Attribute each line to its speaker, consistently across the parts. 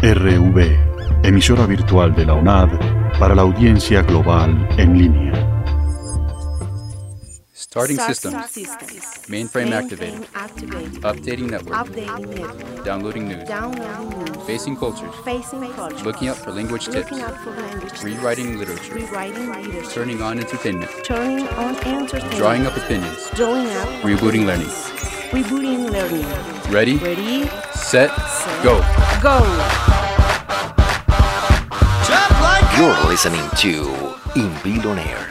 Speaker 1: RV, emisora virtual de la UNAD para la audiencia global en línea.
Speaker 2: Starting systems. Mainframe activated. Updating network. Downloading news. Facing cultures. Looking up for language tips. Rewriting literature. Turning on entertainment. Drawing up opinions. Rebooting learning. Ready? Set. Go.
Speaker 3: You're listening to Invil On Air.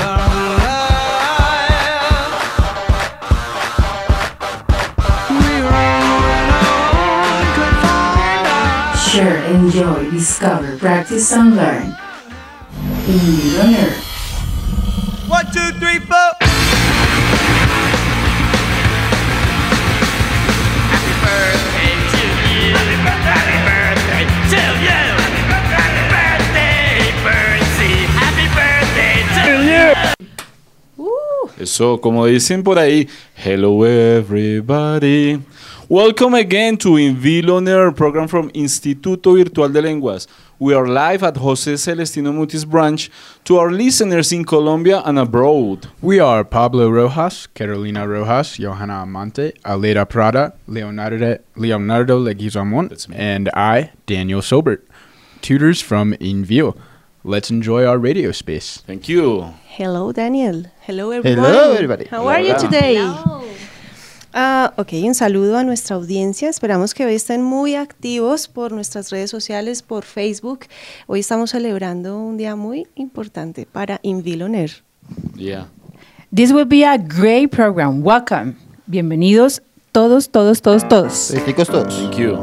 Speaker 4: Share, enjoy, discover, practice, and learn. Invil On Air.
Speaker 5: 1, 2, 3, 4. Happy birthday to you. Happy birthday to you. Happy birthday, Bernsey. Happy birthday to you.
Speaker 6: Eso, como dicen por ahí, hello everybody. Welcome again to Invil On Air, program from Instituto Virtual de Lenguas. We are live at José Celestino Mutis branch to our listeners in Colombia and abroad.
Speaker 7: We are Pablo Rojas, Carolina Rojas, Johanna Amante, Aleda Prada, Leonardo Leguizamon, and I, Daniel Sobert, tutors from Invil. Let's enjoy our radio space.
Speaker 6: Thank you.
Speaker 8: Hello, Daniel. Hello, everyone.
Speaker 9: Hello, everybody.
Speaker 8: How are you today? Ok, un saludo a nuestra audiencia. Esperamos que hoy estén muy activos por nuestras redes sociales, por Facebook. Hoy estamos celebrando un día muy importante para Invil On Air.
Speaker 6: Yeah.
Speaker 10: This will be a great program. Welcome. Bienvenidos todos.
Speaker 9: Felices todos.
Speaker 6: Thank you.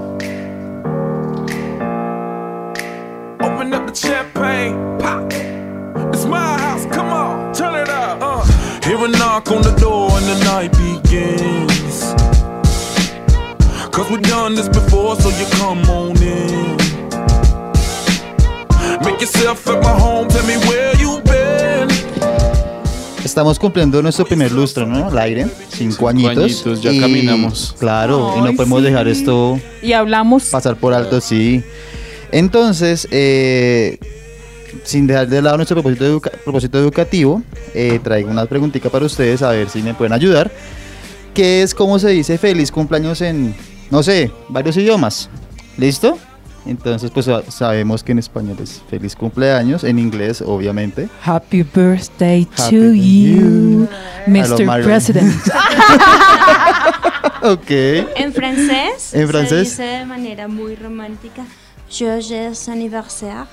Speaker 5: Open up the champagne, pop. It's my house, come on, turn it up. Hear a knock on the door and the night begins. Cause we've done this before, so you come on in. Make yourself at my home, tell me where you been.
Speaker 9: Estamos cumpliendo nuestro primer lustro, ¿no? Al aire, 5 añitos.
Speaker 6: Ya caminamos.
Speaker 9: Claro, y no podemos dejar esto
Speaker 10: Y hablamos.
Speaker 9: pasar por alto, sí. Entonces, sin dejar de lado nuestro propósito educativo, traigo unas preguntitas para ustedes, a ver si me pueden ayudar. ¿Qué es, cómo se dice feliz cumpleaños en, no sé, varios idiomas? ¿Listo? Entonces, pues sabemos que en español es feliz cumpleaños, en inglés, obviamente.
Speaker 10: Happy birthday
Speaker 9: Happy
Speaker 10: to you,
Speaker 9: Hello,
Speaker 10: Mr.
Speaker 9: Mario.
Speaker 10: President.
Speaker 9: Ok.
Speaker 11: En francés,
Speaker 9: ¿En francés?
Speaker 11: se dice de manera muy romántica Joyeux anniversaire.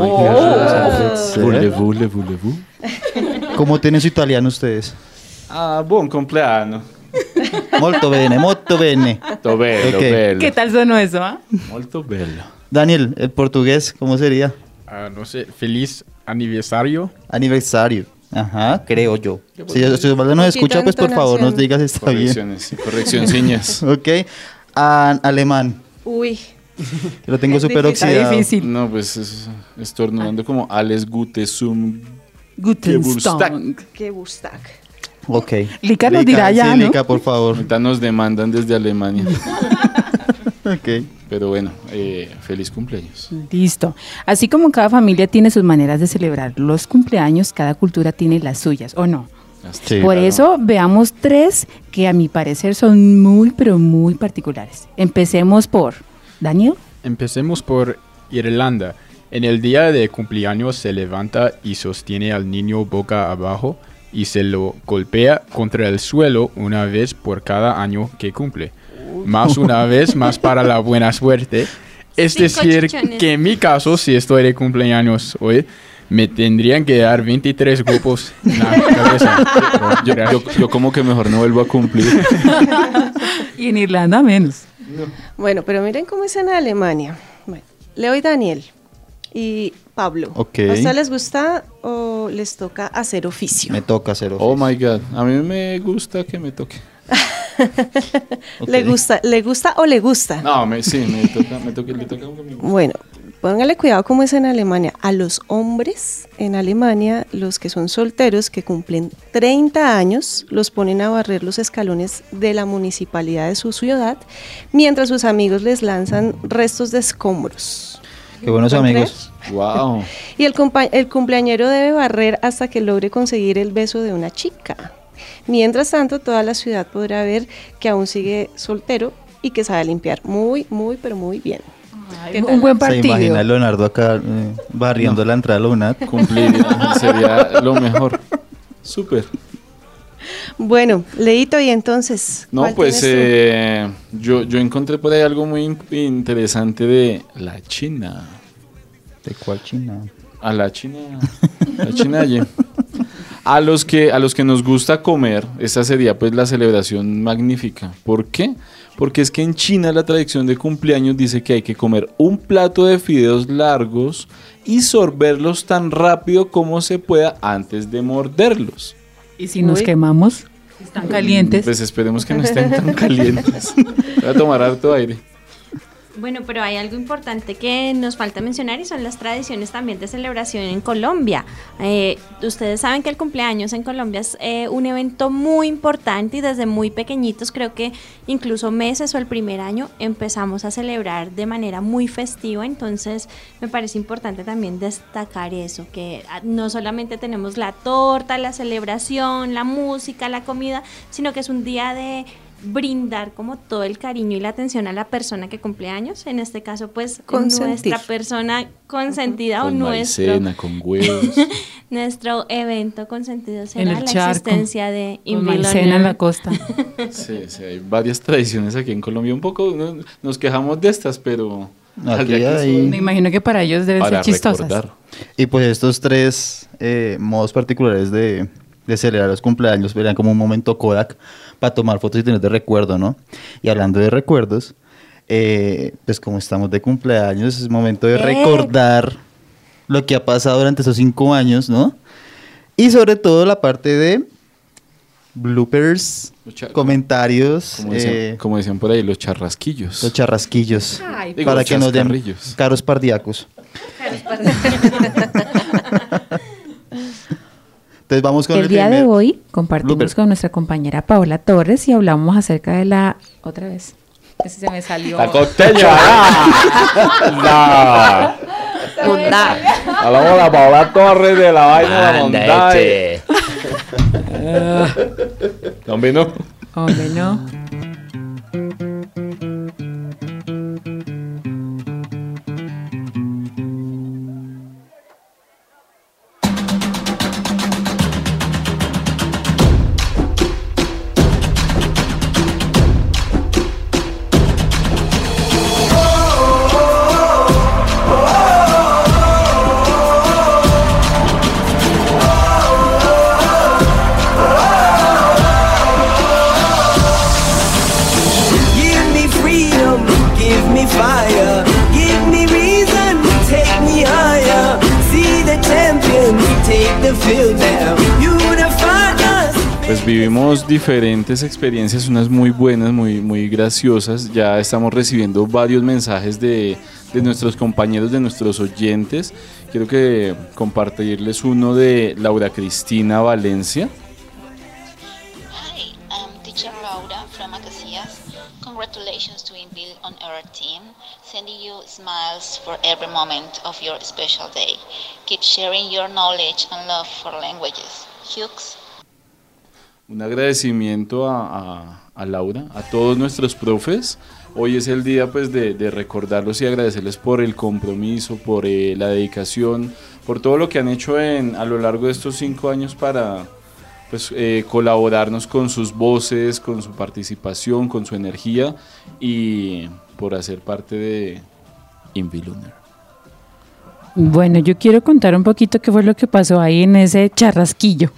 Speaker 6: Voulez-vous.
Speaker 9: ¿Cómo tienen su italiano ustedes?
Speaker 6: Buon compleanno.
Speaker 9: Molto bene.
Speaker 6: Molto bello,
Speaker 9: Ok.
Speaker 6: bello.
Speaker 10: ¿Qué tal sonó eso, ah?
Speaker 6: Molto bello.
Speaker 9: Daniel, el portugués, ¿cómo sería?
Speaker 7: No sé, feliz aniversario.
Speaker 9: Aniversario. Ajá, creo yo. Si Osvaldo nos escucha, pues por favor nos digas si está bien.
Speaker 6: Corrección, señas.
Speaker 9: Ok. Alemán.
Speaker 8: Uy,
Speaker 9: Lo tengo súper
Speaker 10: Está
Speaker 9: oxidado.
Speaker 10: difícil.
Speaker 6: No, pues es estornudando como Alles Gute zum
Speaker 10: Guten
Speaker 6: Geburtstag.
Speaker 10: Tag.
Speaker 8: qué Bustag.
Speaker 9: Ok.
Speaker 10: Lika nos dirá ya,
Speaker 9: sí,
Speaker 10: ¿no?
Speaker 9: Lika, por favor.
Speaker 6: Ahorita nos demandan desde Alemania.
Speaker 9: Ok.
Speaker 6: Pero bueno, feliz cumpleaños.
Speaker 10: Listo. Así como cada familia tiene sus maneras de celebrar los cumpleaños, cada cultura tiene las suyas, ¿o no?
Speaker 9: Sí,
Speaker 10: Por
Speaker 9: claro.
Speaker 10: eso veamos 3 que a mi parecer son muy, pero muy particulares. Empecemos por Daniel.
Speaker 7: Empecemos por Irlanda. En el día de cumpleaños se levanta y sostiene al niño boca abajo y se lo golpea contra el suelo una vez por cada año que cumple. Más una vez, más para la buena suerte. Es
Speaker 11: 5
Speaker 7: decir,
Speaker 11: chichones.
Speaker 7: que en mi caso, si estoy de cumpleaños hoy, me tendrían que dar 23 golpes en la cabeza.
Speaker 6: Yo como que mejor no vuelvo a cumplir.
Speaker 10: Y en Irlanda menos.
Speaker 8: Bueno, pero miren cómo es en Alemania. Bueno, Leo y Daniel y Pablo.
Speaker 9: Ok.
Speaker 8: ¿A ustedes les gusta o les toca hacer oficio?
Speaker 9: Me toca hacer oficio.
Speaker 6: Oh my God, a mí me gusta que me toque.
Speaker 8: ¿Le gusta o le gusta?
Speaker 6: No, le toca conmigo.
Speaker 8: Bueno, póngale cuidado cómo es en Alemania. A los hombres en Alemania, los que son solteros, que cumplen 30 años, los ponen a barrer los escalones de la municipalidad de su ciudad, mientras sus amigos les lanzan restos de escombros.
Speaker 9: Qué buenos amigos.
Speaker 6: Wow.
Speaker 8: Y el cumpleañero debe barrer hasta que logre conseguir el beso de una chica. Mientras tanto, toda la ciudad podrá ver que aún sigue soltero y que sabe limpiar muy, muy, pero muy bien.
Speaker 10: Ay, un buen partido.
Speaker 9: Se imagina a Leonardo acá barriendo la entrada a la UNAD.
Speaker 6: Cumplir sería lo mejor. Súper.
Speaker 8: Bueno, Leito, y entonces,
Speaker 6: no, pues yo encontré por ahí algo muy interesante de la China.
Speaker 9: ¿De cuál China?
Speaker 6: A la China. La China allí. A los que nos gusta comer, esta sería pues la celebración magnífica. ¿Por qué? Porque es que en China la tradición de cumpleaños dice que hay que comer un plato de fideos largos y sorberlos tan rápido como se pueda antes de morderlos.
Speaker 10: ¿Y si nos quemamos? ¿Están calientes?
Speaker 6: Pues esperemos que no estén tan calientes. Voy a tomar harto aire.
Speaker 11: Bueno, pero hay algo importante que nos falta mencionar y son las tradiciones también de celebración en Colombia. Ustedes saben que el cumpleaños en Colombia es un evento muy importante y desde muy pequeñitos, creo que incluso meses o el primer año, empezamos a celebrar de manera muy festiva. Entonces me parece importante también destacar eso, que no solamente tenemos la torta, la celebración, la música, la comida, sino que es un día de brindar como todo el cariño y la atención a la persona que cumple años, en este caso pues nuestra persona consentida
Speaker 6: con
Speaker 11: o nuestro
Speaker 6: maicena, con huevos.
Speaker 11: Nuestro evento consentido será
Speaker 10: en el
Speaker 11: la
Speaker 10: charco,
Speaker 11: existencia de
Speaker 10: con maicena en la costa.
Speaker 6: Sí, hay varias tradiciones aquí en Colombia, un poco nos quejamos de estas, pero
Speaker 10: me imagino que para ellos deben ser chistosas.
Speaker 6: Recordar.
Speaker 9: Y pues estos tres modos particulares de celebrar los cumpleaños verán como un momento Kodak para tomar fotos y tener de recuerdo, ¿no? Y hablando de recuerdos, pues como estamos de cumpleaños, es momento de recordar lo que ha pasado durante esos 5 años, ¿no? Y sobre todo la parte de bloopers, comentarios.
Speaker 6: Como decían por ahí, los charrasquillos.
Speaker 9: Los charrasquillos.
Speaker 6: Ay,
Speaker 9: para que nos den caros pardíacos. Entonces vamos con
Speaker 10: el día de hoy compartimos con nuestra compañera Paola Torres y hablamos acerca de la otra vez. Ese se me salió.
Speaker 6: La costeña. Hablamos de la Paola Torres de la vaina de la montaña. Hombre, no.
Speaker 10: Hombre, no.
Speaker 6: Pues vivimos diferentes experiencias, unas muy buenas, muy graciosas. Ya estamos recibiendo varios mensajes de nuestros compañeros, de nuestros oyentes. Quiero que compartirles uno de Laura Cristina Valencia.
Speaker 12: Hi, I'm teacher Laura from Acacias. Congratulations to Invil on Air team. Sending you smiles for every moment of your special day. Keep sharing your knowledge and love for languages. Hughes.
Speaker 6: Un agradecimiento a Laura, a todos nuestros profes. Hoy es el día pues de recordarlos y agradecerles por el compromiso, por la dedicación, por todo lo que han hecho a lo largo de estos 5 años para pues, colaborarnos con sus voces, con su participación, con su energía y por hacer parte de Inviluner.
Speaker 10: Bueno, yo quiero contar un poquito qué fue lo que pasó ahí en ese charrasquillo.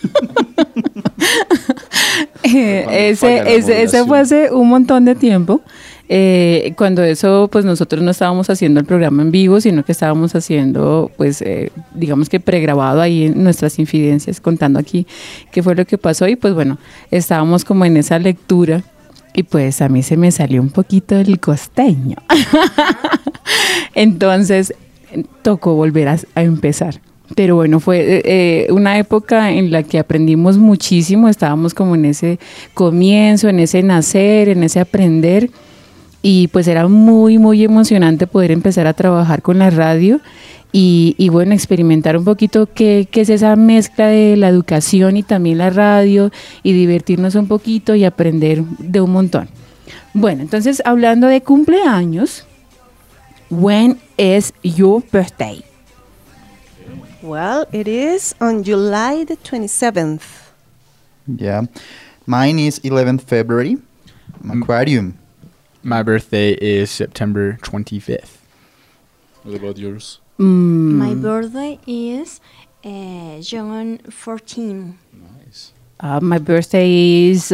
Speaker 10: Ese fue hace un montón de tiempo, cuando eso pues nosotros no estábamos haciendo el programa en vivo, sino que estábamos haciendo pues digamos que pregrabado ahí en nuestras infidencias, contando aquí qué fue lo que pasó y pues bueno, estábamos como en esa lectura Y pues a mí se me salió un poquito el costeño. Entonces tocó volver a empezar. Pero bueno, fue una época en la que aprendimos muchísimo, estábamos como en ese comienzo, en ese nacer, en ese aprender, y pues era muy, muy emocionante poder empezar a trabajar con la radio y bueno, experimentar un poquito qué es esa mezcla de la educación y también la radio, y divertirnos un poquito y aprender de un montón. Bueno, entonces hablando de cumpleaños, when is your birthday?
Speaker 8: Well, it is on July the 27th.
Speaker 9: Yeah. Mine is 11th February. Aquarium.
Speaker 7: My birthday is September 25th.
Speaker 6: What about yours?
Speaker 11: My birthday is June 14.
Speaker 6: Nice.
Speaker 10: My birthday is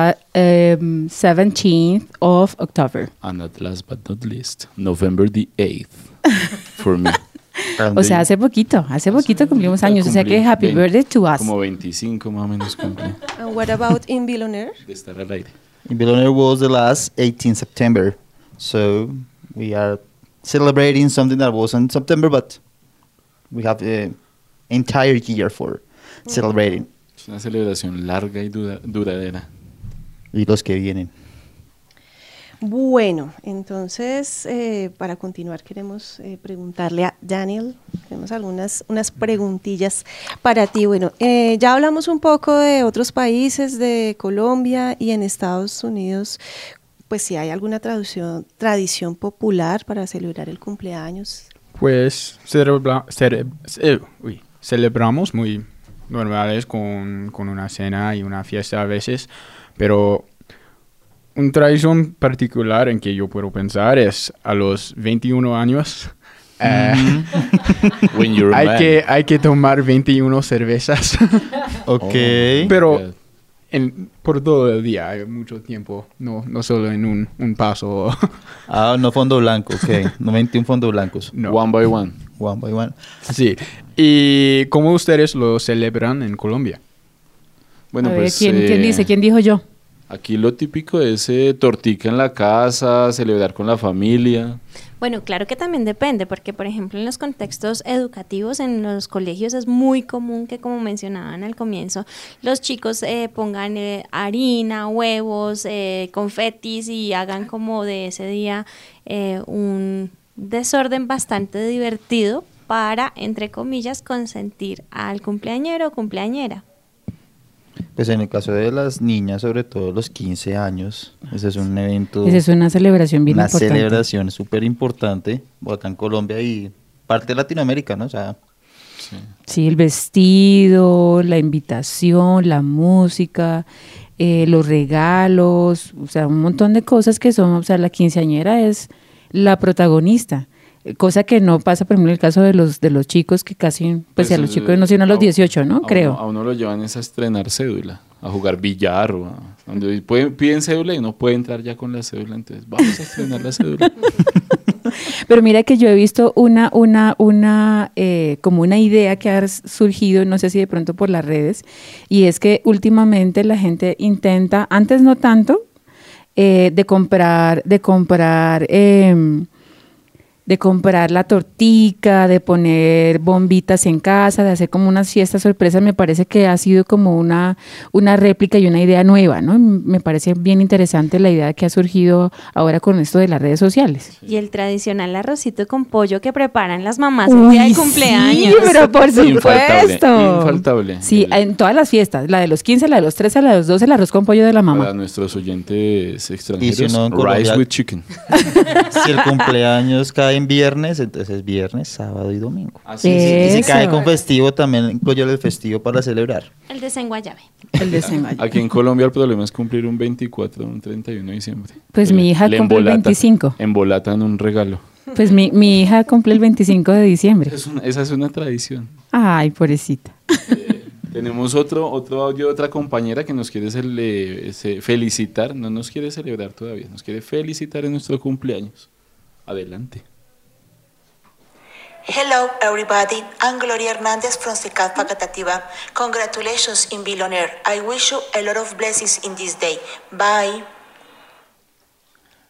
Speaker 10: 17th of October.
Speaker 6: And at last but not least, November the 8th for me.
Speaker 10: O sea, hace poquito cumplimos años, o sea que happy birthday to us.
Speaker 6: Como 25 más o menos cumplí.
Speaker 8: And what about in Billionaire?
Speaker 6: De estar al aire.
Speaker 9: In Billionaire was the last 18 September. So we are celebrating something that was in September, but we have an entire year for celebrating.
Speaker 6: Es una celebración larga y duradera.
Speaker 9: Y los que vienen.
Speaker 8: Bueno, entonces para continuar queremos preguntarle a Daniel, tenemos unas preguntillas para ti. Bueno, ya hablamos un poco de otros países, de Colombia y en Estados Unidos, pues si hay alguna tradición popular para celebrar el cumpleaños.
Speaker 7: Pues celebramos muy normales con una cena y una fiesta a veces, pero una tradición particular en que yo puedo pensar es a los 21 años.
Speaker 6: When you're a man.
Speaker 7: Hay que tomar 21 cervezas.
Speaker 9: Ok.
Speaker 7: Pero por todo el día, hay mucho tiempo, no solo en un paso.
Speaker 9: No fondo blanco, ok. No 21 fondos blancos.
Speaker 7: No.
Speaker 6: One by one.
Speaker 9: One by one.
Speaker 7: Sí. ¿Y cómo ustedes lo celebran en Colombia?
Speaker 6: Bueno,
Speaker 10: a ver,
Speaker 6: pues...
Speaker 10: ¿quién dice? ¿Quién dijo yo?
Speaker 6: Aquí lo típico es tortica en la casa, celebrar con la familia.
Speaker 11: Bueno, claro que también depende, porque por ejemplo en los contextos educativos, en los colegios es muy común que, como mencionaban al comienzo, los chicos pongan harina, huevos, confetis y hagan como de ese día un desorden bastante divertido para, entre comillas, consentir al cumpleañero o cumpleañera.
Speaker 9: Pues en el caso de las niñas, sobre todo los 15 años, ese es un evento...
Speaker 10: Esa es una celebración bien importante.
Speaker 9: Una celebración súper importante, acá en Colombia y parte de Latinoamérica, ¿no? O sea...
Speaker 10: Sí, el vestido, la invitación, la música, los regalos, o sea, un montón de cosas que son, o sea, la quinceañera es la protagonista. Cosa que no pasa, por ejemplo, en el caso de los chicos, que casi, pues a los chicos no, sino a los 18, ¿no? Creo.
Speaker 6: A uno lo llevan es a estrenar cédula, a jugar billar, o donde piden cédula y uno puede entrar ya con la cédula, entonces vamos a estrenar la cédula.
Speaker 10: Pero mira que yo he visto como una idea que ha surgido, no sé si de pronto por las redes, y es que últimamente la gente intenta, antes no tanto, de comprar la tortica, de poner bombitas en casa, de hacer como unas fiestas sorpresas. Me parece que ha sido como una réplica y una idea nueva, ¿no? Me parece bien interesante la idea que ha surgido ahora con esto de las redes sociales.
Speaker 11: Y el tradicional arrocito con pollo que preparan las mamás el día de cumpleaños.
Speaker 10: Sí, pero por supuesto.
Speaker 6: Infaltable.
Speaker 10: Sí, en todas las fiestas, la de los 15, la de los 13, la de los 12, el arroz con pollo de la mamá.
Speaker 6: Para nuestros oyentes extranjeros,
Speaker 9: si no,
Speaker 6: rice with chicken.
Speaker 9: Si el cumpleaños cae en viernes, entonces es viernes, sábado y domingo.
Speaker 6: Así
Speaker 9: es. Y si cae con festivo, también incluyo el festivo para celebrar.
Speaker 11: El desenguayabe.
Speaker 6: Aquí en Colombia el problema es cumplir un 24 o un 31 de diciembre.
Speaker 10: Pues mi hija cumple el 25.
Speaker 6: Embolatan un regalo.
Speaker 10: Pues mi hija cumple el 25 de diciembre.
Speaker 6: Esa es una tradición.
Speaker 10: Ay, pobrecita.
Speaker 6: Tenemos otro audio de otra compañera que nos quiere felicitar, no nos quiere celebrar todavía, nos quiere felicitar en nuestro cumpleaños. Adelante.
Speaker 12: Hello everybody, I'm Gloria Hernandez from Secad Facatativa. Congratulations in Billionaire. I wish you a lot of blessings in this day. Bye.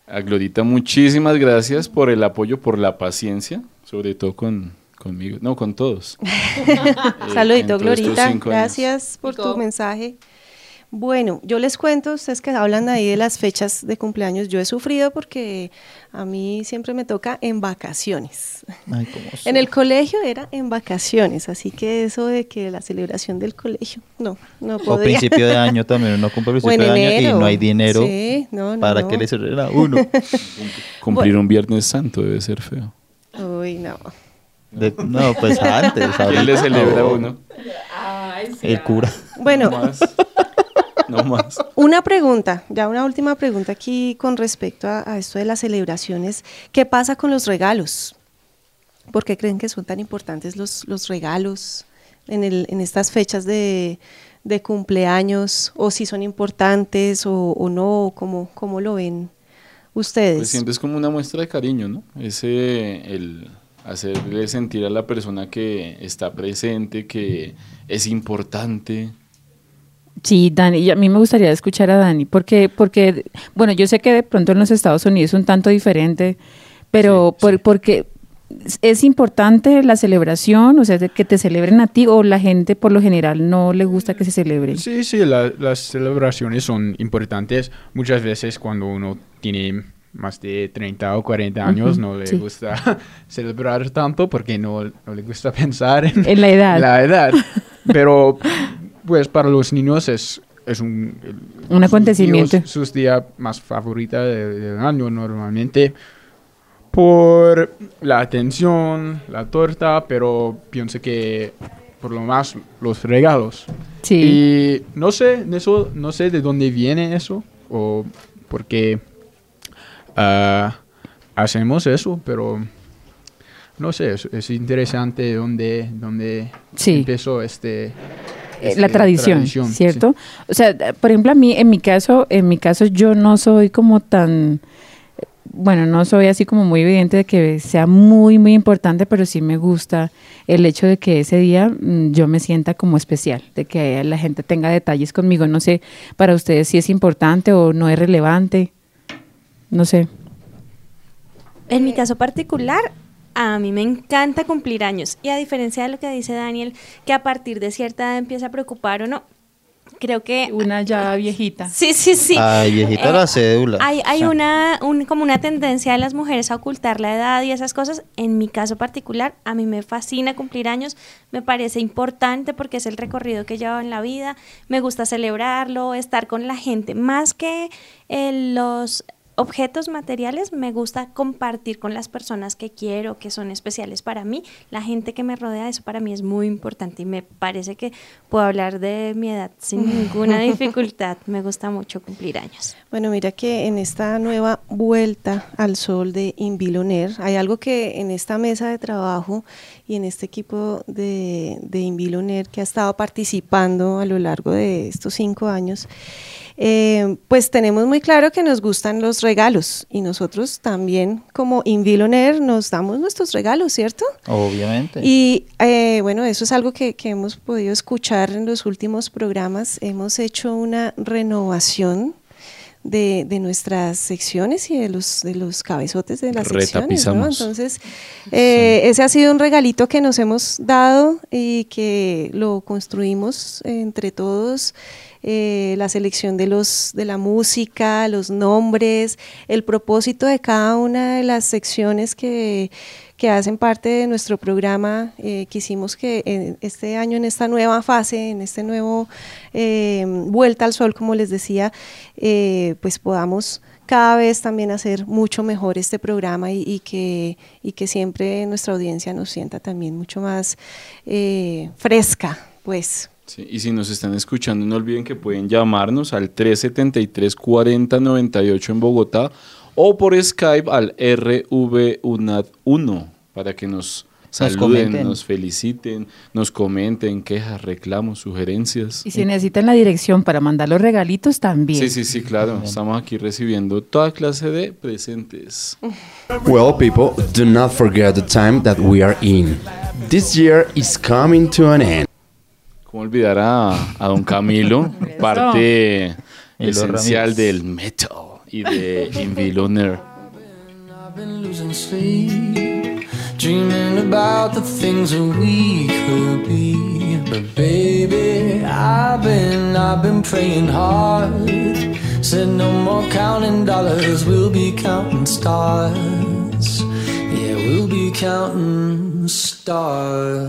Speaker 6: A Glorita, muchísimas gracias por el apoyo, por la paciencia, sobre todo conmigo, no, con todos.
Speaker 8: Saludito, Glorita, gracias por tu mensaje. Bueno, yo les cuento, ustedes que hablan ahí de las fechas de cumpleaños, yo he sufrido porque a mí siempre me toca en vacaciones.
Speaker 9: Ay,
Speaker 8: en el colegio era en vacaciones, así que eso de que la celebración del colegio, no podía.
Speaker 9: O principio de año también, uno cumple principio de año y no hay dinero para que le celebren a uno.
Speaker 6: Cumplir un Viernes Santo debe ser feo.
Speaker 8: Uy, no.
Speaker 9: No, pues antes.
Speaker 6: ¿Quién le celebra a uno?
Speaker 10: Ay, sí,
Speaker 9: el cura.
Speaker 8: Bueno.
Speaker 6: No más.
Speaker 8: Una pregunta, ya una última pregunta aquí con respecto a esto de las celebraciones. ¿Qué pasa con los regalos? ¿Por qué creen que son tan importantes los regalos en estas fechas de cumpleaños? ¿O si son importantes o no? ¿Cómo lo ven ustedes?
Speaker 6: Pues siempre es como una muestra de cariño, ¿no? El hacerle sentir a la persona que está presente, que es importante.
Speaker 10: Sí, Dani, y a mí me gustaría escuchar a Dani, porque, bueno, yo sé que de pronto en los Estados Unidos es un tanto diferente, pero porque es importante la celebración, o sea, que te celebren a ti, o la gente por lo general no le gusta que se celebre.
Speaker 7: Sí, las celebraciones son importantes. Muchas veces cuando uno tiene más de 30 o 40 años, no le gusta celebrar tanto porque no le gusta pensar en
Speaker 10: la edad.
Speaker 7: Pero pues para los niños es un
Speaker 10: acontecimiento.
Speaker 7: Sus días más favorita del año normalmente por la atención, la torta, pero pienso que por lo más los regalos.
Speaker 10: Sí.
Speaker 7: Y no sé de dónde viene eso o por qué hacemos eso, pero no sé, es interesante dónde empezó
Speaker 10: la tradición, ¿cierto? Sí. O sea, por ejemplo, a mí, en mi caso, yo no soy como tan, bueno, no soy así como muy evidente de que sea muy, muy importante, pero sí me gusta el hecho de que ese día yo me sienta como especial, de que la gente tenga detalles conmigo. No sé, para ustedes si es importante o no es relevante, no sé.
Speaker 11: En mi caso particular, a mí me encanta cumplir años y a diferencia de lo que dice Daniel, que a partir de cierta edad empieza a preocupar o no, creo que...
Speaker 10: Una ya viejita.
Speaker 11: Sí.
Speaker 9: Ay, viejita la cédula.
Speaker 11: Hay como una tendencia de las mujeres a ocultar la edad y esas cosas. En mi caso particular, a mí me fascina cumplir años, me parece importante porque es el recorrido que llevo en la vida, me gusta celebrarlo, estar con la gente, más que los objetos materiales, me gusta compartir con las personas que quiero, que son especiales para mí. La gente que me rodea, eso para mí es muy importante y me parece que puedo hablar de mi edad sin ninguna dificultad. Me gusta mucho cumplir años.
Speaker 8: Bueno, mira que en esta nueva vuelta al sol de Invil On Air, hay algo que en esta mesa de trabajo y en este equipo de Invil On Air que ha estado participando a lo largo de estos 5 años, pues tenemos muy claro que nos gustan los regalos y nosotros también como Invil On Air nos damos nuestros regalos, ¿cierto?
Speaker 9: Obviamente.
Speaker 8: Y bueno, eso es algo que hemos podido escuchar en los últimos programas. Hemos hecho una renovación de nuestras secciones y de los cabezotes de las secciones, ¿no? Entonces, ese ha sido un regalito que nos hemos dado y que lo construimos entre todos. La selección de la música, los nombres, el propósito de cada una de las secciones que hacen parte de nuestro programa. Quisimos que este año, en esta nueva fase, en este nuevo vuelta al sol, como les decía, pues podamos cada vez también hacer mucho mejor este programa y que siempre nuestra audiencia nos sienta también mucho más fresca, pues.
Speaker 6: Sí, y si nos están escuchando, no olviden que pueden llamarnos al 373-4098 en Bogotá o por Skype al RVUNAD1 para que nos saluden, nos feliciten, nos comenten quejas, reclamos, sugerencias.
Speaker 10: Y si necesitan la dirección para mandar los regalitos también.
Speaker 6: Sí, claro. Estamos aquí recibiendo toda clase de presentes.
Speaker 13: Well, people, do not forget the time that we are in. This year is coming to an end.
Speaker 6: ¿Cómo olvidar a don Camilo, parte esencial del metal y de Inville On Air.
Speaker 5: Dreaming about the things that we could be. But baby, I've been praying hard. Said no more counting dollars, we'll be counting stars. Yeah, we'll be counting stars.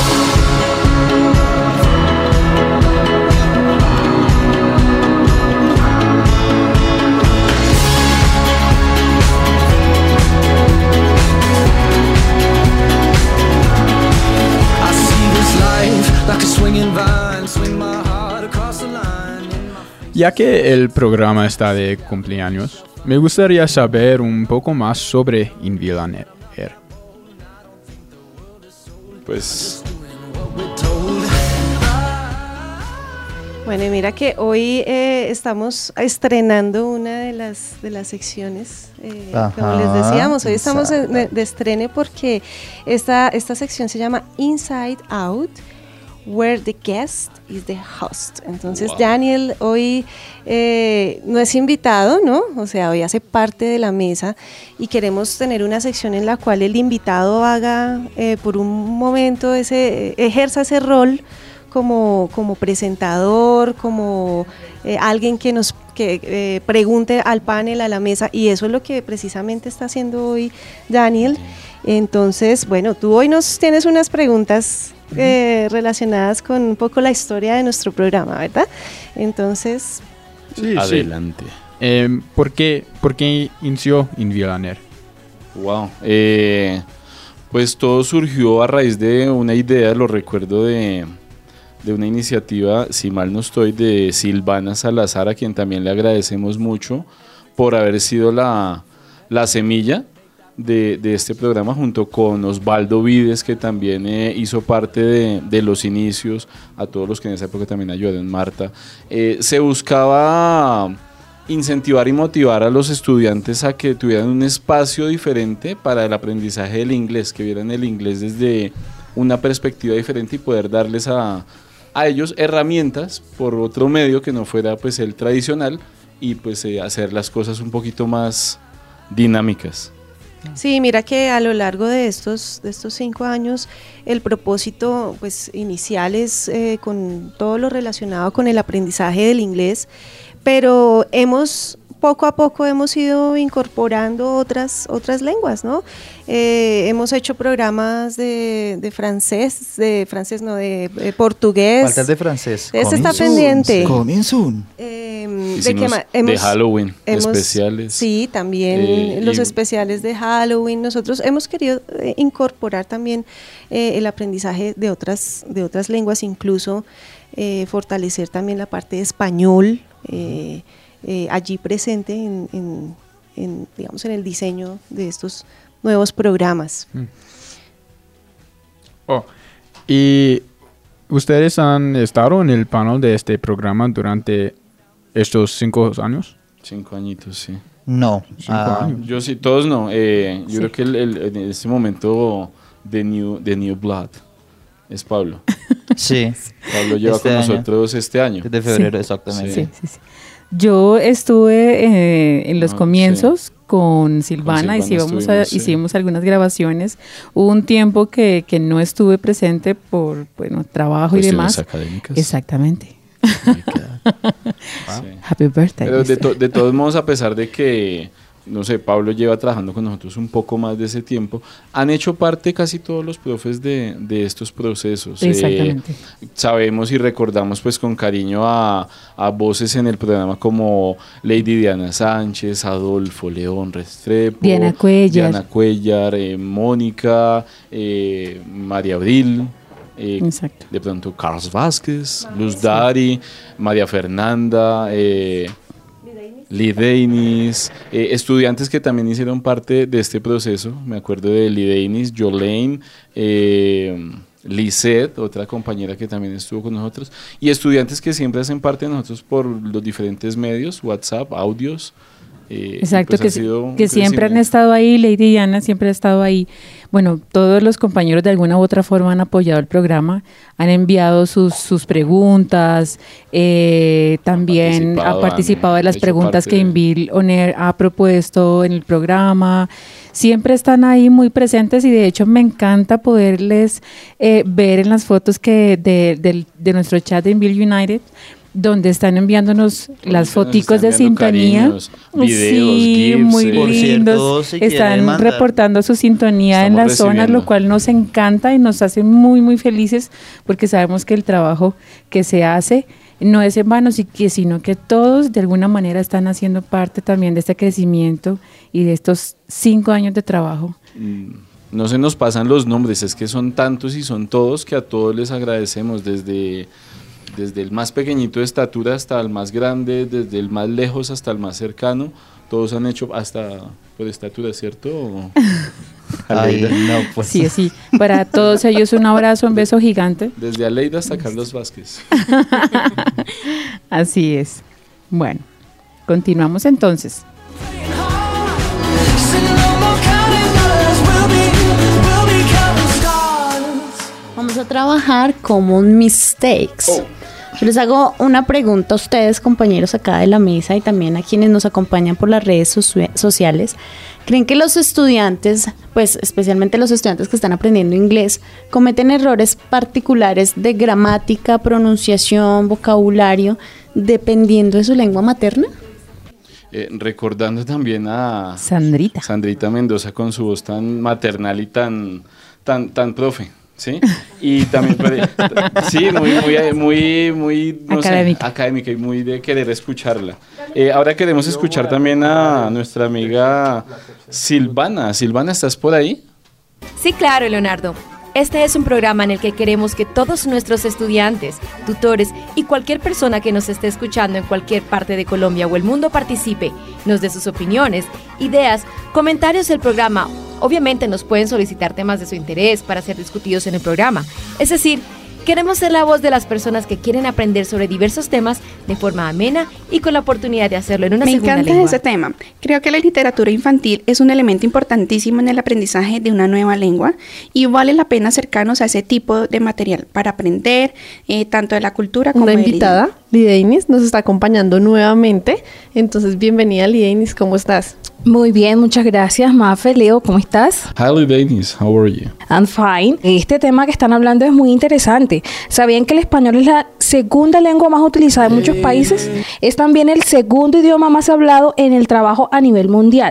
Speaker 7: Ya que el programa está de cumpleaños, me gustaría saber un poco más sobre Inville On Air.
Speaker 6: Pues...
Speaker 8: Bueno, y mira que hoy estamos estrenando una de las secciones, como les decíamos, hoy estamos de estreno porque esta sección se llama Inside Out, where the guest is the host. Entonces, wow. Daniel hoy no es invitado, ¿no? O sea, hoy hace parte de la mesa y queremos tener una sección en la cual el invitado haga por un momento ejerza ese rol como presentador, como alguien que pregunte al panel, a la mesa, y eso es lo que precisamente está haciendo hoy Daniel. Entonces, bueno, tú hoy nos tienes unas preguntas relacionadas con un poco la historia de nuestro programa, ¿verdad? Entonces...
Speaker 6: Sí, adelante.
Speaker 7: Sí. ¿Por qué inició Inville On Air?
Speaker 6: Wow. Pues todo surgió a raíz de una idea, lo recuerdo de una iniciativa, si mal no estoy, de Silvana Salazar, a quien también le agradecemos mucho por haber sido la semilla de este programa, junto con Osvaldo Vides, que también hizo parte de los inicios, a todos los que en esa época también ayudaron, Marta. Se buscaba incentivar y motivar a los estudiantes a que tuvieran un espacio diferente para el aprendizaje del inglés, que vieran el inglés desde una perspectiva diferente y poder darles a ellos herramientas por otro medio que no fuera pues el tradicional y pues hacer las cosas un poquito más dinámicas.
Speaker 8: Sí, mira que a lo largo de estos 5 años el propósito pues inicial es con todo lo relacionado con el aprendizaje del inglés, pero poco a poco hemos ido incorporando otras lenguas, ¿no? Hemos hecho programas de portugués.
Speaker 9: Falta el de francés.
Speaker 8: Este está pendiente.
Speaker 9: Coming soon.
Speaker 6: De Halloween, especiales.
Speaker 8: Sí, también los especiales de Halloween. Nosotros hemos querido incorporar también el aprendizaje de otras lenguas, incluso fortalecer también la parte de español, allí presente digamos, en el diseño de estos nuevos programas.
Speaker 7: ¿Y ustedes han estado en el panel de este programa durante estos 5 años?
Speaker 6: 5 añitos, sí.
Speaker 9: No.
Speaker 7: 5 años.
Speaker 6: Yo sí, todos no. Yo creo que en este momento The New Blood es Pablo.
Speaker 9: Sí.
Speaker 6: Pablo lleva con nosotros este año.
Speaker 9: Desde febrero, exactamente.
Speaker 10: Sí. Yo estuve en los comienzos con Silvana, hicimos algunas grabaciones. Hubo un tiempo que no estuve presente por trabajo y demás.
Speaker 6: Académicas.
Speaker 10: Exactamente.
Speaker 6: Wow.
Speaker 10: Happy birthday.
Speaker 6: Pero de todos modos, a pesar de que, no sé, Pablo lleva trabajando con nosotros un poco más de ese tiempo, han hecho parte casi todos los profes de estos procesos.
Speaker 10: Exactamente.
Speaker 6: Sabemos y recordamos pues con cariño a voces en el programa como Lady Diana Sánchez, Adolfo León Restrepo,
Speaker 10: Diana Cuellar,
Speaker 6: Mónica, María Abril.
Speaker 10: Exacto.
Speaker 6: De pronto Carlos Vázquez, Luz Dari, María Fernanda, Lideinis, estudiantes que también hicieron parte de este proceso. Me acuerdo de Lideinis, Jolaine, Lisette, otra compañera que también estuvo con nosotros, y estudiantes que siempre hacen parte de nosotros por los diferentes medios, WhatsApp, audios,
Speaker 10: Exacto,
Speaker 6: pues
Speaker 10: que siempre han estado ahí, Lady Diana siempre ha estado ahí. Bueno, todos los compañeros de alguna u otra forma han apoyado el programa, han enviado sus preguntas, también ha participado de las preguntas que Invil On Air ha propuesto en el programa. Siempre están ahí muy presentes y de hecho me encanta poderles ver en las fotos de nuestro chat de Invil United, donde están enviándonos las foticos de sintonía.
Speaker 6: Cariños, videos,
Speaker 10: sí,
Speaker 6: GIFs,
Speaker 10: muy
Speaker 9: Por cierto,
Speaker 10: lindos.
Speaker 9: si quieren
Speaker 10: Están
Speaker 9: mandar.
Speaker 10: reportando su sintonía en
Speaker 6: Estamos
Speaker 10: las zonas,
Speaker 6: recibiendo.
Speaker 10: lo cual nos encanta y nos hace muy, muy felices porque sabemos que el trabajo que se hace no es en vano, sino que todos de alguna manera están haciendo parte también de este crecimiento y de estos 5 años de trabajo.
Speaker 6: No se nos pasan los nombres, es que son tantos y son todos que a todos les agradecemos, desde el más pequeñito de estatura hasta el más grande, desde el más lejos hasta el más cercano, todos han hecho hasta por estatura, ¿cierto?
Speaker 9: Ay, no, pues.
Speaker 10: Sí, sí. Para todos ellos un abrazo, un beso gigante.
Speaker 6: Desde Aleida hasta Carlos Vázquez.
Speaker 10: Así es. Bueno, continuamos entonces.
Speaker 14: Vamos a trabajar Common Mistakes. Yo les hago una pregunta a ustedes, compañeros acá de la mesa, y también a quienes nos acompañan por las redes sociales. ¿Creen que los estudiantes, pues especialmente los estudiantes que están aprendiendo inglés, cometen errores particulares de gramática, pronunciación, vocabulario, dependiendo de su lengua materna?
Speaker 6: Recordando también a
Speaker 10: Sandrita
Speaker 6: Mendoza con su voz tan maternal y tan profe, ¿sí? Y también, sí, muy no
Speaker 10: académica.
Speaker 6: sé, académica y muy de querer escucharla. Ahora queremos escuchar también a nuestra amiga Silvana. Silvana, ¿estás por ahí?
Speaker 15: Sí, claro, Leonardo. Este es un programa en el que queremos que todos nuestros estudiantes, tutores y cualquier persona que nos esté escuchando en cualquier parte de Colombia o el mundo participe, nos dé sus opiniones, ideas, comentarios del programa. Obviamente nos pueden solicitar temas de su interés para ser discutidos en el programa. Es decir, queremos ser la voz de las personas que quieren aprender sobre diversos temas de forma amena y con la oportunidad de hacerlo en una segunda lengua.
Speaker 16: Me encanta ese tema. Creo que la literatura infantil es un elemento importantísimo en el aprendizaje de una nueva lengua y vale la pena acercarnos a ese tipo de material para aprender tanto de la cultura como
Speaker 17: una
Speaker 16: del
Speaker 17: invitada,
Speaker 16: idioma.
Speaker 17: Lideinis, nos está acompañando nuevamente. Entonces, bienvenida, Lideinis, ¿cómo estás?
Speaker 18: Muy bien, muchas gracias, Mafe. Leo, ¿cómo estás?
Speaker 6: Hi, Dennis, how are you?
Speaker 18: I'm fine. Este tema que están hablando es muy interesante. ¿Sabían que el español es la segunda lengua más utilizada en muchos países? Es también el segundo idioma más hablado en el trabajo a nivel mundial.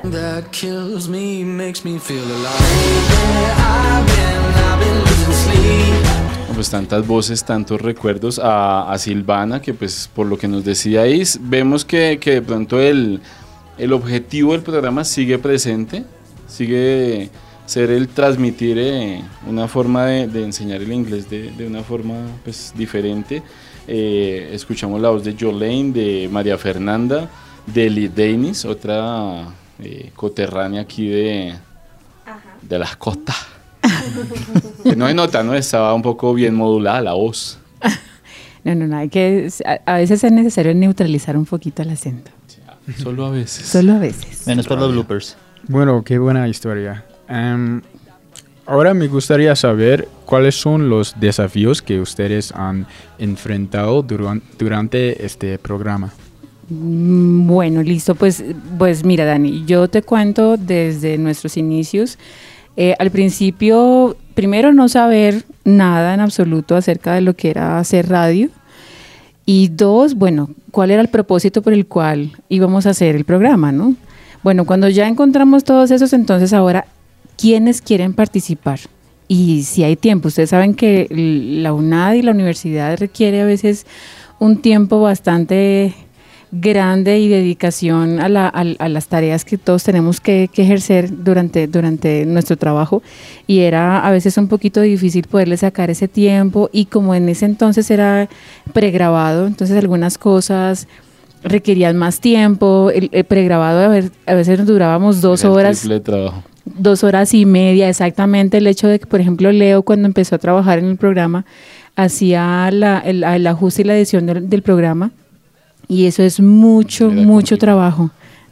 Speaker 6: Pues tantas voces, tantos recuerdos a Silvana, que pues por lo que nos decíais, vemos que de pronto el objetivo del programa sigue presente, sigue ser el transmitir una forma de enseñar el inglés de una forma pues diferente. Escuchamos la voz de Jolene, de María Fernanda, de Lideinis, otra coterránea aquí de las costas. Que no se nota, ¿no? Estaba un poco bien modulada la voz.
Speaker 10: No, hay que, a veces es necesario neutralizar un poquito el acento.
Speaker 6: Solo a veces.
Speaker 10: Solo a veces.
Speaker 9: Menos por los bloopers.
Speaker 7: Bueno, qué buena historia. Ahora me gustaría saber cuáles son los desafíos que ustedes han enfrentado durante este programa.
Speaker 10: Bueno, listo. Pues mira, Dani, yo te cuento desde nuestros inicios. Al principio, primero no saber nada en absoluto acerca de lo que era hacer radio. Y dos, bueno, ¿cuál era el propósito por el cual íbamos a hacer el programa, no? Bueno, cuando ya encontramos todos esos, entonces ahora, ¿quiénes quieren participar? Y si hay tiempo, ustedes saben que la UNAD y la universidad requiere a veces un tiempo bastante grande y dedicación a las tareas que todos tenemos que ejercer durante nuestro trabajo, y era a veces un poquito difícil poderle sacar ese tiempo, y como en ese entonces era pregrabado, entonces algunas cosas requerían más tiempo. El pregrabado a veces nos durábamos 2 horas.
Speaker 6: El triple trabajo.
Speaker 10: 2 horas y media, exactamente. El hecho de que, por ejemplo, Leo, cuando empezó a trabajar en el programa, hacía el ajuste y la edición del programa, y eso es mucho trabajo.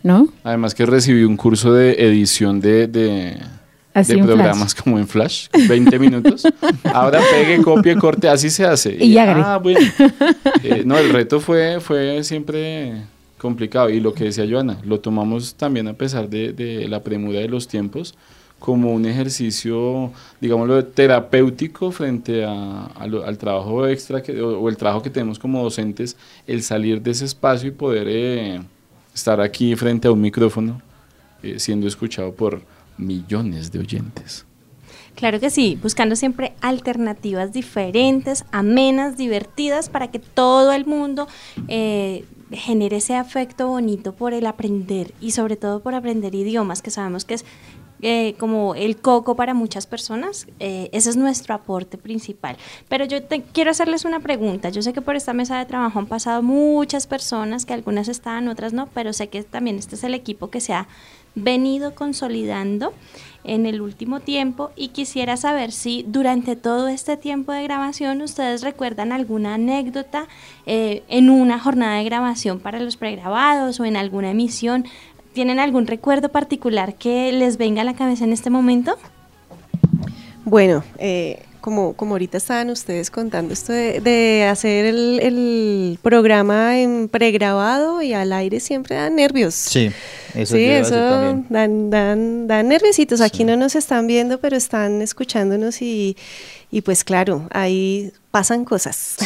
Speaker 10: ¿no?
Speaker 6: Además que recibí un curso de edición de programas como en Flash, 20 minutos. Ahora pegue, copie, corte, así se hace.
Speaker 10: Y ya
Speaker 6: bueno. No, el reto fue siempre complicado. Y lo que decía Joana, lo tomamos también a pesar de la premura de los tiempos, como un ejercicio, digámoslo, terapéutico frente al trabajo extra o el trabajo que tenemos como docentes, el salir de ese espacio y poder estar aquí frente a un micrófono siendo escuchado por millones de oyentes.
Speaker 11: Claro que sí, buscando siempre alternativas diferentes, amenas, divertidas, para que todo el mundo genere ese afecto bonito por el aprender y sobre todo por aprender idiomas, que sabemos que es como el coco para muchas personas. Ese es nuestro aporte principal. Pero yo quiero hacerles una pregunta. Yo sé que por esta mesa de trabajo han pasado muchas personas, que algunas estaban, otras no, pero sé que también este es el equipo que se ha venido consolidando en el último tiempo, y quisiera saber si durante todo este tiempo de grabación ustedes recuerdan alguna anécdota en una jornada de grabación para los pregrabados o en alguna emisión. ¿Tienen algún recuerdo particular que les venga a la cabeza en este momento?
Speaker 8: Bueno, como ahorita estaban ustedes contando esto de hacer el programa en pregrabado y al aire, siempre dan nervios.
Speaker 9: Sí, eso
Speaker 8: dan nerviositos. Aquí no nos están viendo, pero están escuchándonos y pues claro, ahí pasan cosas.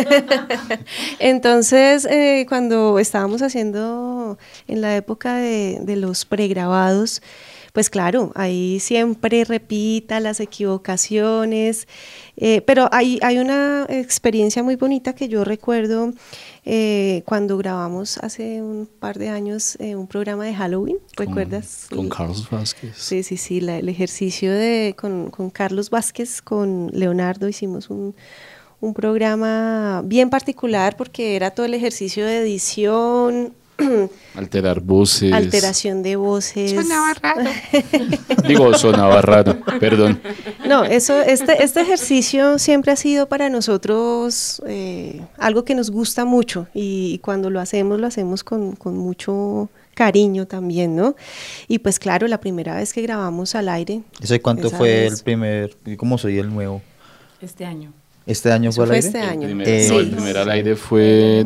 Speaker 8: Entonces, cuando estábamos haciendo en la época de los pregrabados, pues claro, ahí siempre repita las equivocaciones, pero hay una experiencia muy bonita que yo recuerdo cuando grabamos hace un par de años un programa de Halloween, ¿recuerdas?
Speaker 6: Con Carlos Vázquez.
Speaker 8: Sí, el ejercicio con Carlos Vázquez, con Leonardo, hicimos un programa bien particular porque era todo el ejercicio de edición,
Speaker 6: alterar voces,
Speaker 8: alteración de voces.
Speaker 16: Sonaba raro.
Speaker 6: Sonaba raro, perdón.
Speaker 8: No, este ejercicio siempre ha sido para nosotros algo que nos gusta mucho, y cuando lo hacemos con mucho cariño también, ¿no? Y pues claro, la primera vez que grabamos al aire.
Speaker 9: ¿Eso cuánto fue el primer? ¿Cómo soy el nuevo?
Speaker 10: Este año.
Speaker 9: ¿Este año fue al aire?
Speaker 8: Este año.
Speaker 6: El primer al aire fue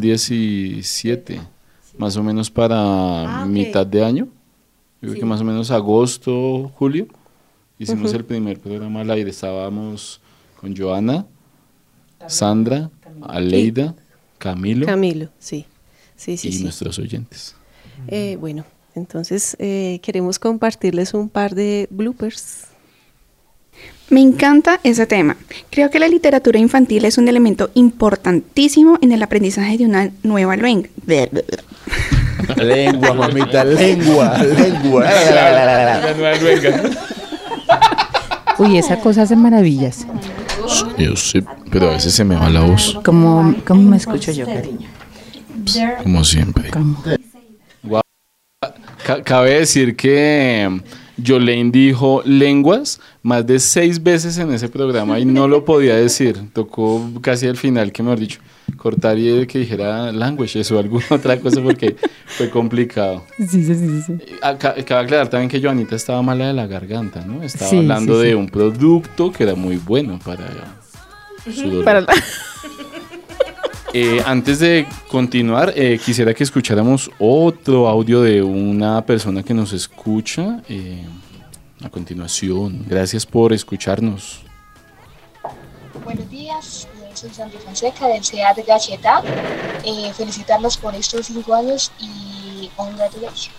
Speaker 6: 2017. Más o menos para mitad de año. Yo creo que más o menos agosto, julio. Hicimos el primer programa al aire. Estábamos con Joana, Sandra, Aleida, Camilo,
Speaker 8: sí.
Speaker 6: Y nuestros oyentes.
Speaker 8: Bueno, entonces queremos compartirles un par de bloopers.
Speaker 16: Me encanta ese tema. Creo que la literatura infantil es un elemento importantísimo en el aprendizaje de una nueva lengua.
Speaker 9: Lengua, mamita, lengua.
Speaker 6: La nueva lengua.
Speaker 10: Uy, esa cosa hace maravillas.
Speaker 6: Yo sé, pero a veces se me va la voz.
Speaker 10: ¿Cómo me escucho yo, cariño?
Speaker 6: Como siempre. Cabe decir que Yolaine dijo lenguas más de 6 veces en ese programa y no lo podía decir. Tocó casi al final, que mejor dicho, cortar y que dijera languages o alguna otra cosa porque fue complicado.
Speaker 10: Sí.
Speaker 6: Cabe aclarar también que Joanita estaba mala de la garganta, ¿no? Estaba hablando de un producto que era muy bueno para su dolor. Antes de continuar, quisiera que escucháramos otro audio de una persona que nos escucha a continuación. Gracias por escucharnos.
Speaker 19: Buenos días, soy Sandra Fonseca del CEA de Gacheta. Felicitarlos por estos 5 años y congratulations.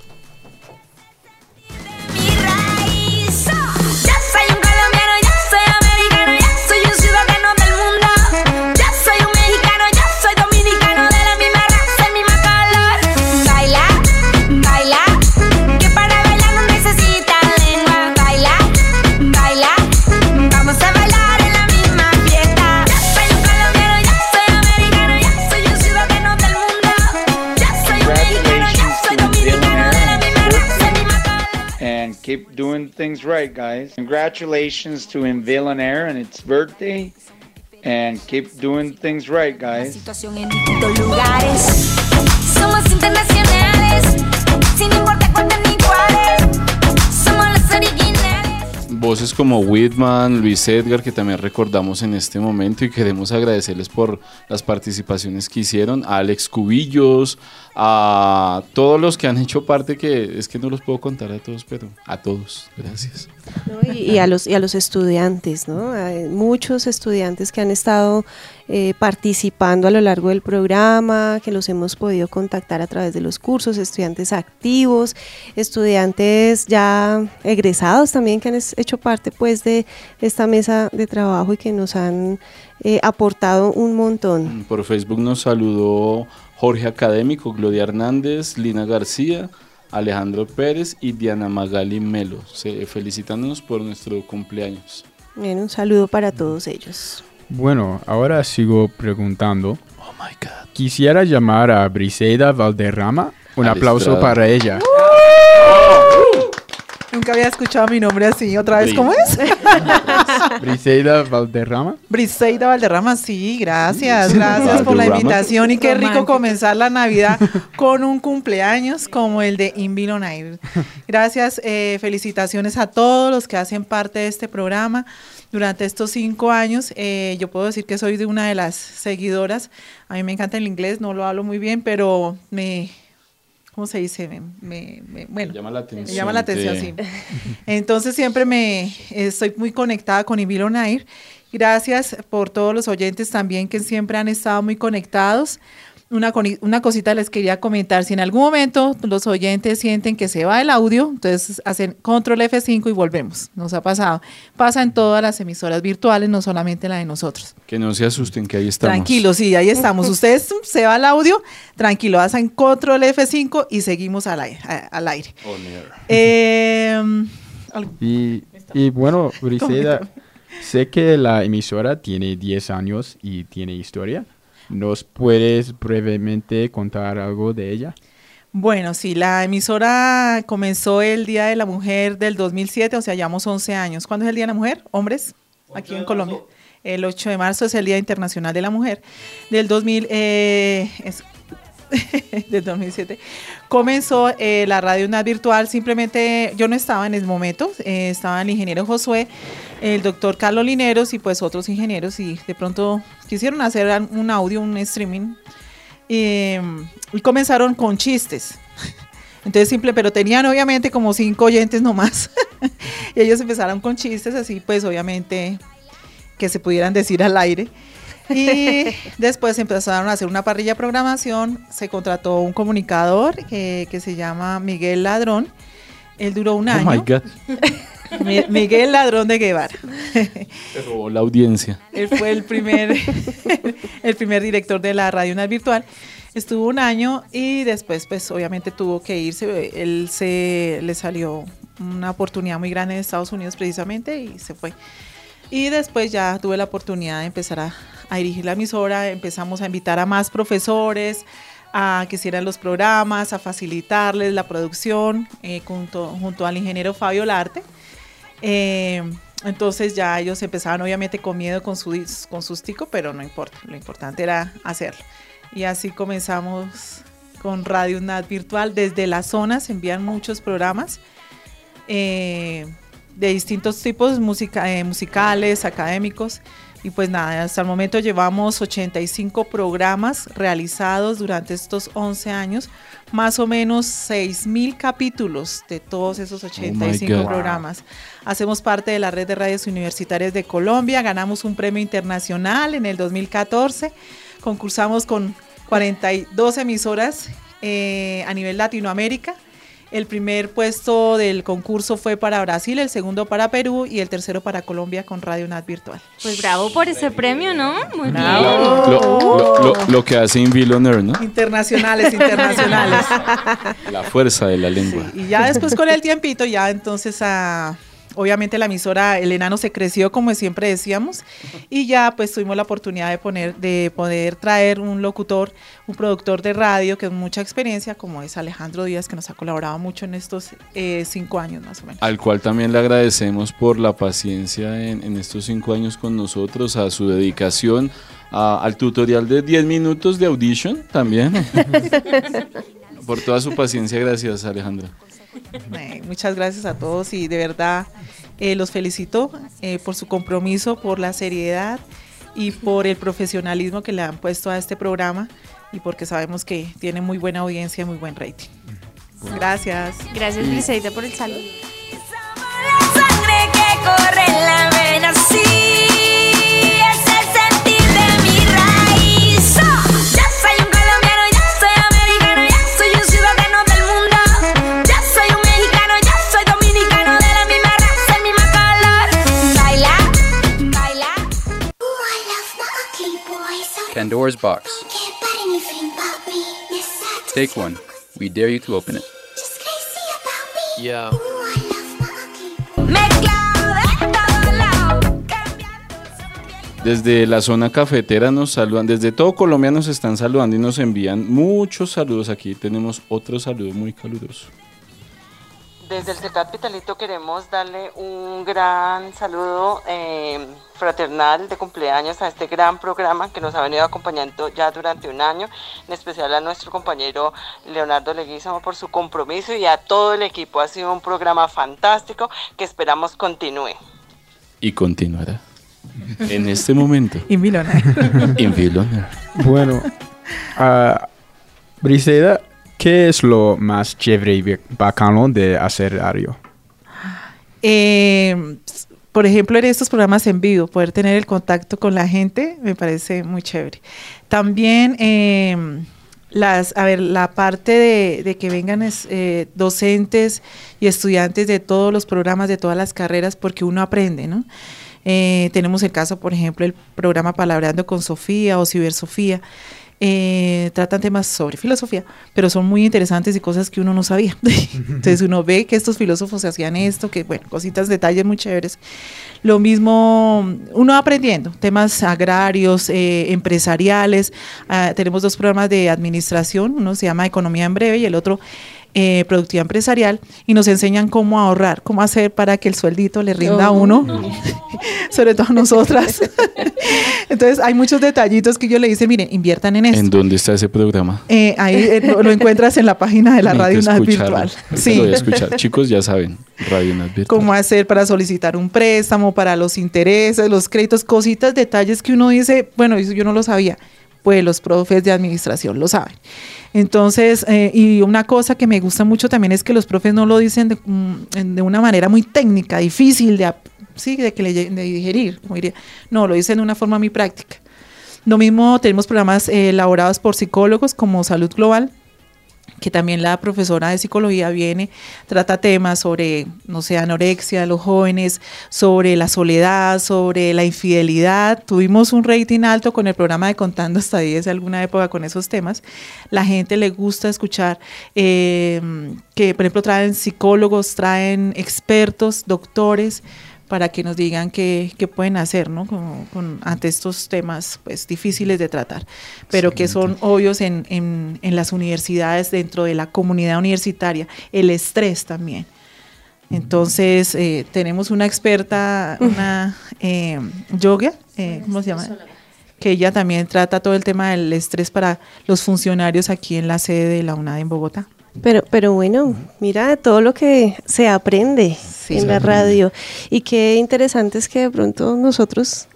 Speaker 20: Keep doing things right, guys. Congratulations to Invilonair and its birthday. And keep doing things right, guys.
Speaker 21: Situación en distintos lugares. Somos internacionales.
Speaker 5: sin importar cuántos ni cuáles, somos los originales.
Speaker 6: Voces como Whitman, Luis Edgar, que también recordamos en este momento y queremos agradecerles por las participaciones que hicieron, a Alex Cubillos, a todos los que han hecho parte, que es que no los puedo contar a todos, pero a todos, gracias.
Speaker 8: ¿No? Y a los estudiantes, ¿no? Hay muchos estudiantes que han estado participando a lo largo del programa, que los hemos podido contactar a través de los cursos, estudiantes activos, estudiantes ya egresados también que han hecho parte pues de esta mesa de trabajo y que nos han aportado un montón.
Speaker 6: Por Facebook nos saludó Jorge Académico, Gloria Hernández, Lina García, Alejandro Pérez y Diana Magali Melo, felicitándonos por nuestro cumpleaños.
Speaker 8: Bien, un saludo para todos ellos.
Speaker 7: Bueno, ahora sigo preguntando. Oh my God. Quisiera llamar a Briseida Valderrama. Un aplauso para ella.
Speaker 21: Nunca había escuchado mi nombre así. ¿Otra vez cómo es?
Speaker 7: Briseida Valderrama.
Speaker 21: Briseida Valderrama, sí, gracias. Gracias por la invitación y qué rico comenzar la Navidad con un cumpleaños como el de Invil On Air. Gracias, felicitaciones a todos los que hacen parte de este programa. Durante estos 5 años, yo puedo decir que soy de una de las seguidoras. A mí me encanta el inglés, no lo hablo muy bien, pero ¿cómo se dice? Bueno,
Speaker 6: llama la atención.
Speaker 21: Me llama la atención, sí. Entonces siempre estoy muy conectada con Invil On Air. Gracias por todos los oyentes también que siempre han estado muy conectados. Una cosita les quería comentar. Si en algún momento los oyentes sienten que se va el audio, entonces hacen control F5 y volvemos. Nos ha pasado. Pasa en todas las emisoras virtuales, no solamente la de nosotros.
Speaker 6: Que no se asusten, que ahí estamos.
Speaker 21: Tranquilo, sí, ahí estamos. Ustedes se va el audio, tranquilo, hacen control F5 y seguimos al aire.
Speaker 7: Y bueno, Briseida, sé que la emisora tiene 10 años y tiene historia. ¿Nos puedes brevemente contar algo de ella?
Speaker 21: Bueno, sí, la emisora comenzó el Día de la Mujer del 2007, o sea, llevamos 11 años. ¿Cuándo es el Día de la Mujer? Hombres, aquí en Colombia. El 8 de marzo es el Día Internacional de la Mujer. Del 2007 comenzó la Radio UNAD virtual. Simplemente yo no estaba en ese momento, estaba el ingeniero Josué, el doctor Carlos Lineros y pues otros ingenieros, y de pronto quisieron hacer un audio, un streaming, y comenzaron con chistes. Entonces pero tenían obviamente como 5 oyentes nomás. Y ellos empezaron con chistes así, pues obviamente que se pudieran decir al aire. Y después empezaron a hacer una parrilla de programación. Se contrató un comunicador que se llama Miguel Ladrón. Él duró un año.
Speaker 6: Oh my God.
Speaker 21: Miguel Ladrón de Guevara.
Speaker 6: Se robó la audiencia.
Speaker 21: Él fue el primer director de la Radio UNAD virtual. Estuvo un año y después pues obviamente tuvo que irse. Le salió una oportunidad muy grande en Estados Unidos precisamente y se fue. Y después ya tuve la oportunidad de empezar a dirigir la emisora. Empezamos a invitar a más profesores a que hicieran los programas, a facilitarles la producción junto al ingeniero Fabio Larte. Entonces ya ellos empezaban obviamente con miedo, con sustico, pero no importa, lo importante era hacerlo. Y así comenzamos con Radio UNAD virtual. Desde las zonas se envían muchos programas de distintos tipos, musicales, académicos. Y pues nada, hasta el momento llevamos 85 programas realizados durante estos 11 años, más o menos 6,000 capítulos de todos esos 85 programas. Hacemos parte de la red de radios universitarias de Colombia, ganamos un premio internacional en el 2014, concursamos con 42 emisoras a nivel Latinoamérica. El primer puesto del concurso fue para Brasil, el segundo para Perú y el tercero para Colombia con Radio UNAD virtual.
Speaker 11: Pues bravo por ese premio, ¿no? Muy bien.
Speaker 6: Lo que hace Invil On Air, ¿no?
Speaker 21: Internacionales.
Speaker 6: La fuerza de la lengua.
Speaker 21: Sí, y ya después con el tiempito, ya entonces obviamente la emisora, el enano se creció, como siempre decíamos, y ya pues tuvimos la oportunidad de poder traer un locutor, un productor de radio que es mucha experiencia, como es Alejandro Díaz, que nos ha colaborado mucho en estos 5 años más o menos.
Speaker 6: Al cual también le agradecemos por la paciencia en estos 5 años con nosotros, a su dedicación, al tutorial de 10 minutos de Audition también. Por toda su paciencia, gracias, Alejandra.
Speaker 21: Muchas gracias a todos y de verdad los felicito por su compromiso, por la seriedad y por el profesionalismo que le han puesto a este programa y porque sabemos que tiene muy buena audiencia y muy buen rating. Gracias.
Speaker 11: Gracias, Briseida, por el saludo.
Speaker 1: Sangre que corre en la vena, sí, es el sentir de mi raíz. Ya soy un colombiano, ya soy americano, ya soy un ciudadano del mundo. Ya soy un mexicano, ya soy dominicano, de la misma raza, el mismo color. Baila, baila.
Speaker 2: Pandora's Box. Take one. We dare you to open it.
Speaker 3: Yeah.
Speaker 6: Desde la zona cafetera nos saludan, desde todo Colombia nos están saludando y nos envían muchos saludos. Aquí tenemos otro saludo muy caluroso.
Speaker 22: Desde el CETAT Vitalito queremos darle un gran saludo fraternal de cumpleaños a este gran programa que nos ha venido acompañando ya durante un año, en especial a nuestro compañero Leonardo Leguizamo por su compromiso y a todo el equipo. Ha sido un programa fantástico que esperamos continúe.
Speaker 6: Y continuará. En este momento.
Speaker 21: In
Speaker 6: Viloner.
Speaker 7: Bueno, Briseida, ¿qué es lo más chévere y bacano de hacer radio?
Speaker 21: Por ejemplo, en estos programas en vivo, poder tener el contacto con la gente me parece muy chévere. También la parte de que vengan docentes y estudiantes de todos los programas, de todas las carreras, porque uno aprende, ¿no? Tenemos el caso, por ejemplo, el programa Palabreando con Sofía o Cibersofía. Tratan temas sobre filosofía, pero son muy interesantes y cosas que uno no sabía. Entonces uno ve que estos filósofos hacían esto, que bueno, cositas, detalles muy chéveres. Lo mismo, uno va aprendiendo temas agrarios, empresariales. Tenemos 2 programas de administración, uno se llama Economía en Breve y el otro Productividad Empresarial, y nos enseñan cómo ahorrar, cómo hacer para que el sueldito le rinda a uno, sobre todo a nosotras. Entonces hay muchos detallitos que yo le dice, miren, inviertan en esto.
Speaker 6: ¿En dónde está ese programa?
Speaker 21: Ahí lo encuentras en la página de la Radio UNAD Virtual.
Speaker 6: Sí. Lo voy a escuchar. Chicos, ya saben, Radio UNAD Virtual.
Speaker 21: Cómo hacer para solicitar un préstamo, para los intereses, los créditos, cositas, detalles que uno dice, bueno, eso yo no lo sabía. Pues los profes de administración lo saben. Entonces, y una cosa que me gusta mucho también es que los profes no lo dicen de una manera muy técnica, difícil de digerir, como diría. No, lo dicen de una forma muy práctica. Lo mismo tenemos programas elaborados por psicólogos como Salud Global, que también la profesora de psicología viene, trata temas sobre, no sé, anorexia de los jóvenes, sobre la soledad, sobre la infidelidad. Tuvimos un rating alto con el programa de Contando hasta 10 alguna época con esos temas. La gente le gusta escuchar que, por ejemplo, traen psicólogos, traen expertos, doctores, para que nos digan qué pueden hacer, ¿no? Ante estos temas pues difíciles de tratar, pero que son obvios en las universidades, dentro de la comunidad universitaria, el estrés también. Entonces, tenemos una experta, una yoga, ¿cómo se llama? Que ella también trata todo el tema del estrés para los funcionarios aquí en la sede de la UNAD en Bogotá.
Speaker 8: Pero bueno, mira todo lo que se aprende en la radio, y qué interesante es que de pronto nosotros,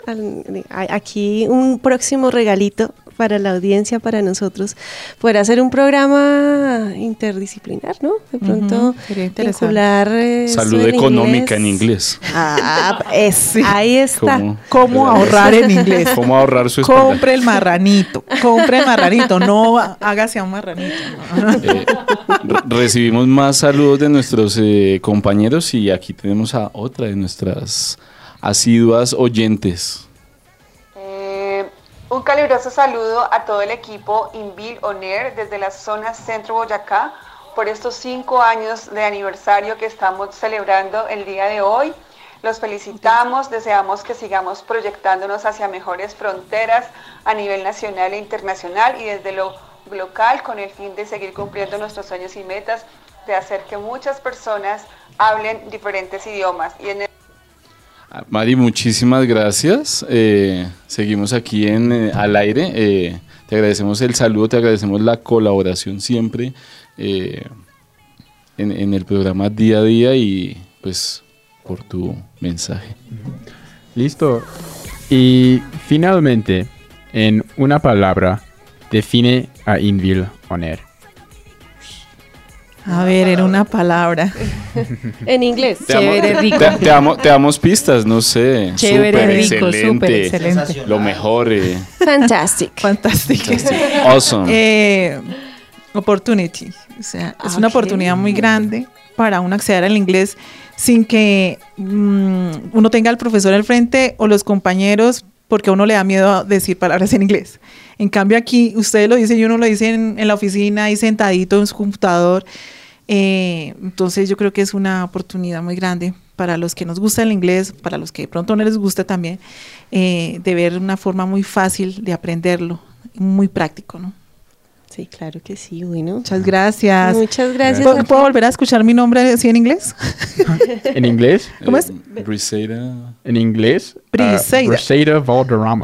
Speaker 8: aquí un próximo regalito para la audiencia, para nosotros, poder hacer un programa interdisciplinar, ¿no? De pronto vincular
Speaker 6: salud económica en inglés.
Speaker 21: Sí.
Speaker 8: Ahí está.
Speaker 21: ¿Cómo ahorrar en inglés?
Speaker 6: ¿Cómo ahorrar su espalda?
Speaker 21: Compre el marranito, no hágase a un marranito.
Speaker 6: Recibimos más saludos de nuestros compañeros y aquí tenemos a otra de nuestras asiduas oyentes.
Speaker 22: Un caluroso saludo a todo el equipo Invil On Air desde la zona Centro Boyacá por estos 5 años de aniversario que estamos celebrando el día de hoy. Los felicitamos, deseamos que sigamos proyectándonos hacia mejores fronteras a nivel nacional e internacional y desde lo local con el fin de seguir cumpliendo nuestros sueños y metas de hacer que muchas personas hablen diferentes idiomas. Y
Speaker 6: Mari, muchísimas gracias. Seguimos aquí al aire. Te agradecemos el saludo, te agradecemos la colaboración siempre en el programa día a día y pues por tu mensaje.
Speaker 7: Listo. Y finalmente, en una palabra, define a Invil On Air.
Speaker 21: A ver, en una palabra.
Speaker 17: En inglés.
Speaker 10: Chévere, rico.
Speaker 6: Te damos pistas, no sé.
Speaker 10: Chévere,
Speaker 6: Súper
Speaker 10: rico, súper
Speaker 6: excelente.
Speaker 10: excelente.
Speaker 6: Lo mejor.
Speaker 17: Fantastic.
Speaker 6: Awesome.
Speaker 21: Opportunity. O sea, es una oportunidad muy grande para uno acceder al inglés sin que uno tenga al profesor al frente o los compañeros, porque a uno le da miedo a decir palabras en inglés. En cambio aquí, ustedes lo dicen y uno lo dice en la oficina, ahí sentadito en su computador. Entonces yo creo que es una oportunidad muy grande para los que nos gusta el inglés, para los que de pronto no les gusta también, de ver una forma muy fácil de aprenderlo, muy práctico, ¿no?
Speaker 17: Sí, claro que sí, bueno.
Speaker 21: Muchas gracias.
Speaker 17: Muchas gracias.
Speaker 21: ¿Puedo volver a escuchar mi nombre así en inglés?
Speaker 7: ¿En inglés?
Speaker 21: ¿Cómo es?
Speaker 6: Briseida.
Speaker 7: ¿En inglés?
Speaker 21: Briseida.
Speaker 7: Briseida Valderrama.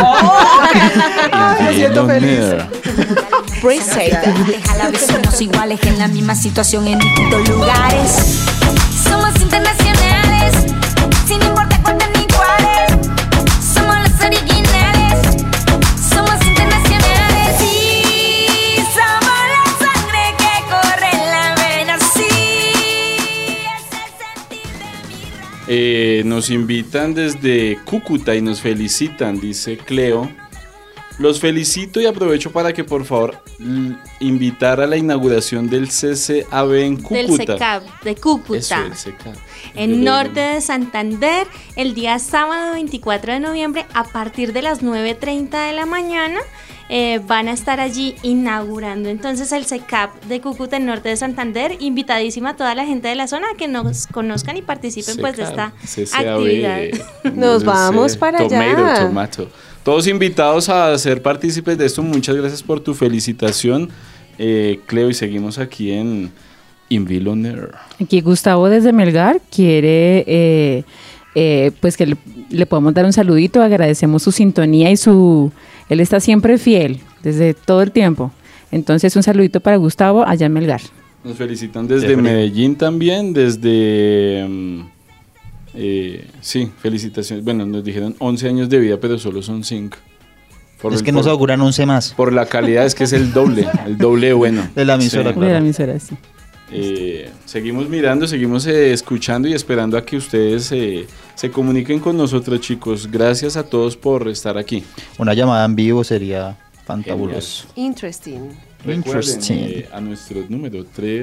Speaker 21: Me siento feliz.
Speaker 1: Briseida. Déjala ver, somos iguales en la misma situación en distintos lugares. Somos internacionales, sin importar cuántos ni cuáles. Somos los originales, somos internacionales. Sí, somos la sangre que corre en la vena. Sí, es el sentir de mi
Speaker 6: Nos invitan desde Cúcuta y nos felicitan, dice Cleo. Los felicito y aprovecho para que por favor invitar a la inauguración del CCAB en Cúcuta.
Speaker 11: Del CECAB de Cúcuta.
Speaker 6: Eso, el CCAB.
Speaker 11: En norte de Santander, el día sábado 24 de noviembre, a partir de las 9:30 de la mañana, van a estar allí inaugurando entonces el CECAB de Cúcuta en norte de Santander. Invitadísima a toda la gente de la zona a que nos conozcan y participen pues de esta actividad.
Speaker 17: Nos vamos para allá.
Speaker 6: Tomato. Todos invitados a ser partícipes de esto. Muchas gracias por tu felicitación, Cleo, y seguimos aquí en Invil On Air.
Speaker 10: Aquí Gustavo desde Melgar quiere pues que le podamos dar un saludito. Agradecemos su sintonía y él está siempre fiel desde todo el tiempo. Entonces un saludito para Gustavo allá en Melgar.
Speaker 6: Nos felicitan desde Medellín también, desde... sí, felicitaciones. Bueno, nos dijeron 11 años de vida, pero solo son 5.
Speaker 9: Es que nos auguran 11 más.
Speaker 6: Por la calidad, es que es el doble bueno.
Speaker 9: De la emisora,
Speaker 6: sí.
Speaker 9: claro.
Speaker 10: De la emisora, sí.
Speaker 6: Seguimos mirando, seguimos escuchando y esperando a que ustedes se comuniquen con nosotros, chicos. Gracias a todos por estar aquí.
Speaker 9: Una llamada en vivo sería fantabuloso.
Speaker 17: Interesting.
Speaker 6: Recuerden, a nuestro número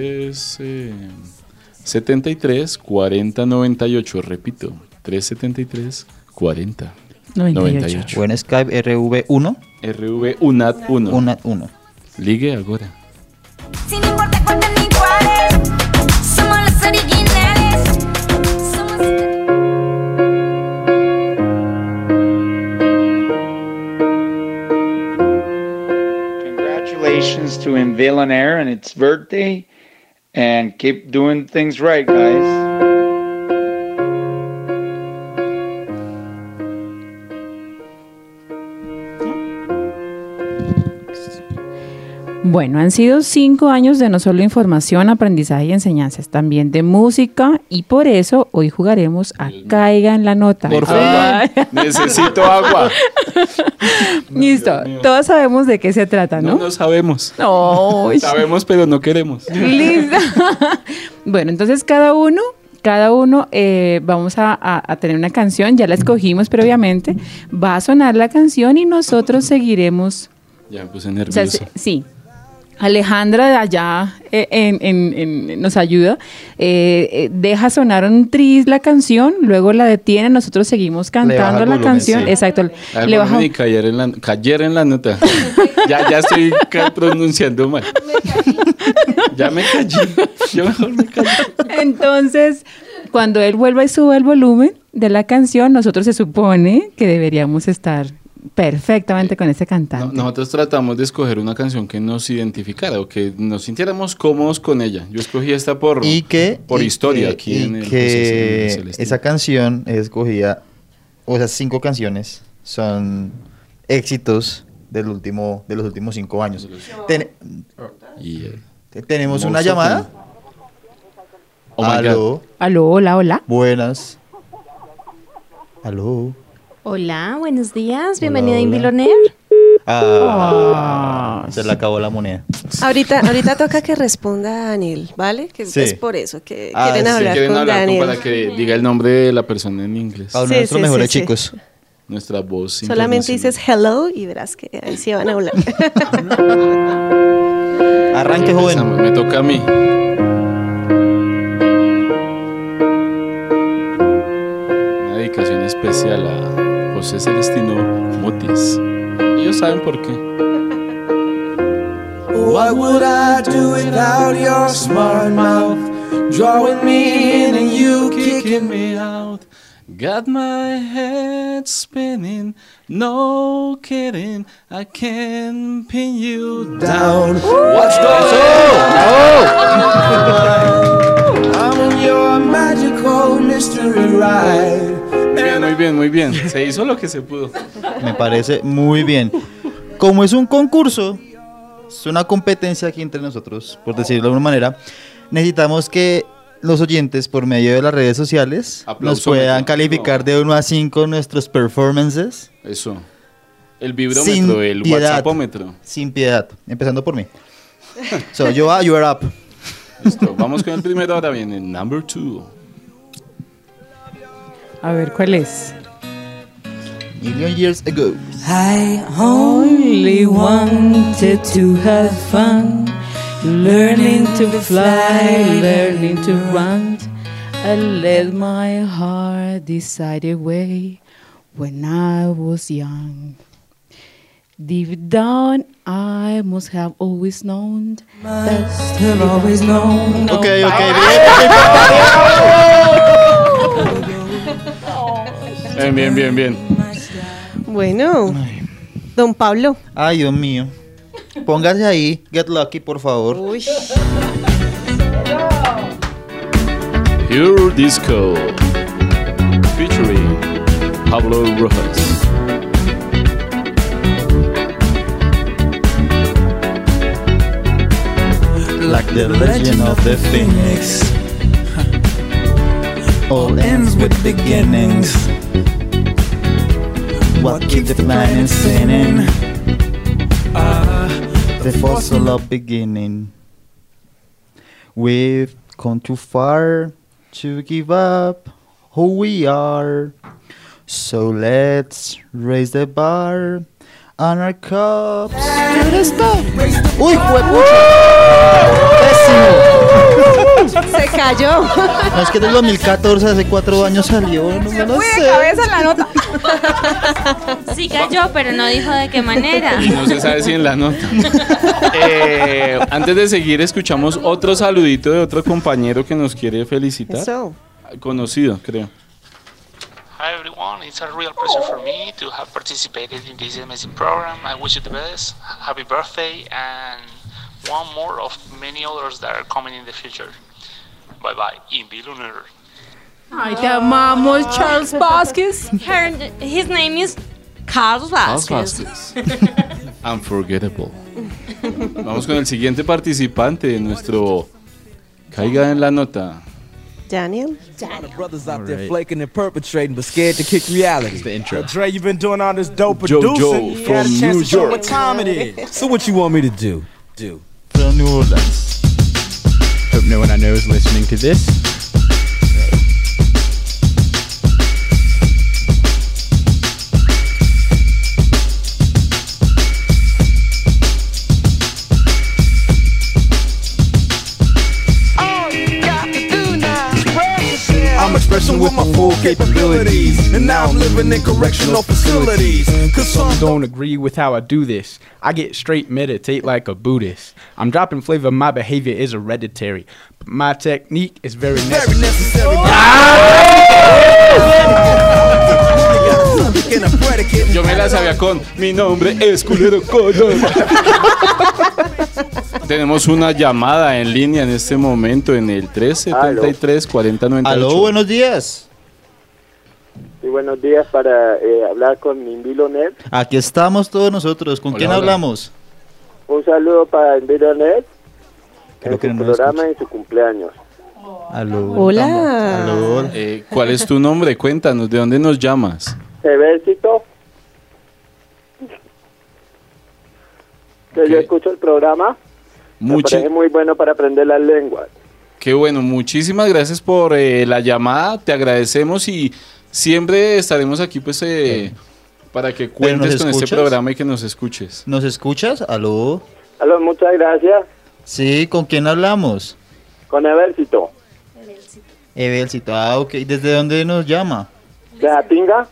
Speaker 6: 373-4098, repito, 373-4098.
Speaker 9: Buen Skype RV1.
Speaker 6: RV UNAT 1.
Speaker 9: UNAT 1.
Speaker 6: Ligue ahora.
Speaker 1: Sin importar cuántos ni cuáles, somos los originales.
Speaker 20: Congratulations to Invil On Air and its birthday, and keep doing things right, guys.
Speaker 10: Bueno, han sido 5 años de no solo información, aprendizaje y enseñanzas, también de música, y por eso hoy jugaremos a Caiga en la Nota.
Speaker 6: Por favor, necesito agua.
Speaker 10: Listo, todos sabemos de qué se trata, ¿no?
Speaker 6: No sabemos.
Speaker 10: No.
Speaker 6: Sabemos, pero no queremos.
Speaker 10: Listo. Bueno, entonces cada uno vamos a tener una canción, ya la escogimos previamente, va a sonar la canción y nosotros seguiremos.
Speaker 6: Ya me puse nervioso.
Speaker 10: O sea, sí. Alejandra de allá nos ayuda, deja sonar un tris la canción, luego la detiene, nosotros seguimos cantando la canción. Sí. Exacto.
Speaker 6: Le bajo y caer en la nota. ya estoy pronunciando mal. Ya me callé. Yo mejor me callé.
Speaker 10: Entonces, cuando él vuelva y suba el volumen de la canción, nosotros se supone que deberíamos estar perfectamente con ese cantante.
Speaker 6: Nosotros tratamos de escoger una canción que nos identificara o que nos sintiéramos cómodos con ella. Yo escogí esta por historia aquí en el
Speaker 9: que esa canción es escogida, o sea, 5 canciones son éxitos de los últimos 5 años. ¿Tenemos una
Speaker 6: Most
Speaker 9: llamada?
Speaker 6: of them. Oh my
Speaker 9: Aló.
Speaker 6: God.
Speaker 10: Aló, hola, hola.
Speaker 9: Buenas. Aló.
Speaker 11: Hola, buenos días. Bienvenida a
Speaker 9: hola.
Speaker 11: Inviloner.
Speaker 9: Se le acabó la moneda.
Speaker 8: Ahorita toca que responda Daniel, ¿vale? Que
Speaker 9: Sí.
Speaker 8: es por eso que
Speaker 9: Ah,
Speaker 8: quieren
Speaker 9: sí,
Speaker 8: hablar
Speaker 6: Quieren
Speaker 8: con
Speaker 6: hablar
Speaker 8: Daniel.
Speaker 6: para que diga el nombre de la persona en inglés.
Speaker 9: Para
Speaker 8: Sí,
Speaker 9: nuestros
Speaker 8: sí,
Speaker 9: mejores
Speaker 8: sí, sí.
Speaker 9: chicos.
Speaker 6: Nuestra voz.
Speaker 8: Solamente
Speaker 6: internacional.
Speaker 8: dices hello y verás que ahí sí van a hablar.
Speaker 9: Arranque, joven.
Speaker 6: Me toca a mí. Una dedicación especial a José Celestino Mutis. Ellos saben por qué.
Speaker 5: What would I do without your smart mouth? Drawing me in and you kicking me out.
Speaker 6: Got my head spinning, no kidding, I can pin you down.
Speaker 5: What's going on? I'm on your magical mystery ride.
Speaker 6: Muy bien, muy bien. Se hizo lo que se pudo.
Speaker 9: Me parece muy bien. Como es un concurso, es una competencia aquí entre nosotros, por decirlo de alguna manera, necesitamos que los oyentes, por medio de las redes sociales, nos
Speaker 6: Aplausómetro.
Speaker 9: puedan calificar de 1 a 5 nuestros performances.
Speaker 6: Eso. El vibrómetro, el WhatsAppómetro.
Speaker 9: Sin piedad. Empezando por mí. So, you are up.
Speaker 6: Listo. Vamos con el primero. Ahora viene number 2.
Speaker 10: A ver, ¿cuál es?
Speaker 9: Million years ago.
Speaker 5: I
Speaker 4: only wanted to have fun, learning to fly, learning to run.
Speaker 10: I let my heart decide a way when I was young. Deep down, I must have always known that
Speaker 5: have always known.
Speaker 9: Ok,
Speaker 6: Bien, bien, bien.
Speaker 8: Bueno, don Pablo.
Speaker 9: Ay, Dios mío. Póngase ahí, Get Lucky, por favor.
Speaker 8: Uy.
Speaker 6: Pure Disco. Featuring Pablo Rojas.
Speaker 5: Like the legend of the phoenix, all ends with beginnings. What keeps the planet spinning?
Speaker 9: The fossil of beginning. We've gone too far to give up who we are. So let's raise the bar on our cups to the stop. ¡Uy,
Speaker 8: Se cayó.
Speaker 9: No, es que del 2014, hace 4 años salió. No me lo sé.
Speaker 8: cabeza en la nota.
Speaker 11: Sí cayó, pero no dijo de qué manera.
Speaker 6: No se sabe si en la nota. Antes de seguir, escuchamos otro saludito de otro compañero que nos quiere felicitar.
Speaker 8: Eso.
Speaker 6: Conocido, creo.
Speaker 12: Hi everyone, it's a real pleasure for me to have participated in this amazing program. I wish you the best, happy birthday, and one more of many others that are coming in the future. Bye bye, Inviloner.
Speaker 4: Ay, te amamos, Charles Vasquez.
Speaker 11: His name is Carlos
Speaker 6: Carlos
Speaker 11: Vasquez.
Speaker 6: Unforgettable. Vamos con el siguiente participante de nuestro Caiga en la Nota.
Speaker 8: Daniel.
Speaker 23: Brothers out there flaking and perpetrating, but scared to kick reality.
Speaker 7: The intro.
Speaker 23: Well, Dre, you've been doing all this dope
Speaker 6: Joe
Speaker 23: producing. You
Speaker 6: from
Speaker 23: had a chance
Speaker 6: New
Speaker 23: to show
Speaker 6: York.
Speaker 23: what time it is. So what you want me to do?
Speaker 9: From New Orleans.
Speaker 7: Hope no one I know is listening to this.
Speaker 23: I'm expressing with my full capabilities, and now I'm living in correctional facilities. Cause some
Speaker 7: Don't agree with how I do this. I get straight meditate like a Buddhist. I'm dropping flavor, my behavior is hereditary. But my technique is very necessary.
Speaker 6: Yo me la sabía con mi nombre es Culero Coyo. Tenemos una llamada en línea en este momento en el 373-4098.
Speaker 9: Aló, buenos días.
Speaker 24: Sí, buenos días para hablar con Invilonet.
Speaker 9: Aquí estamos todos nosotros. ¿Con quién
Speaker 24: hola.
Speaker 9: hablamos?
Speaker 24: Un saludo para Invilonet.
Speaker 9: Creo que
Speaker 24: en
Speaker 9: no
Speaker 24: su
Speaker 9: nos
Speaker 24: programa y su cumpleaños.
Speaker 9: Aló.
Speaker 8: Hola.
Speaker 9: Aló.
Speaker 6: ¿Cuál es tu nombre? Cuéntanos, ¿de dónde nos llamas?
Speaker 24: Evército. Que yo escucho el programa. Me parece muy bueno para aprender las lenguas.
Speaker 6: Qué bueno, muchísimas gracias por la llamada, te agradecemos y siempre estaremos aquí pues para que cuentes con este programa y que nos escuches.
Speaker 9: ¿Nos escuchas? Aló.
Speaker 24: Aló, muchas gracias.
Speaker 9: Sí, ¿con quién hablamos?
Speaker 24: Con Evército.
Speaker 9: Evelcito, ok. ¿Desde dónde nos llama?
Speaker 24: ¿De Atinga?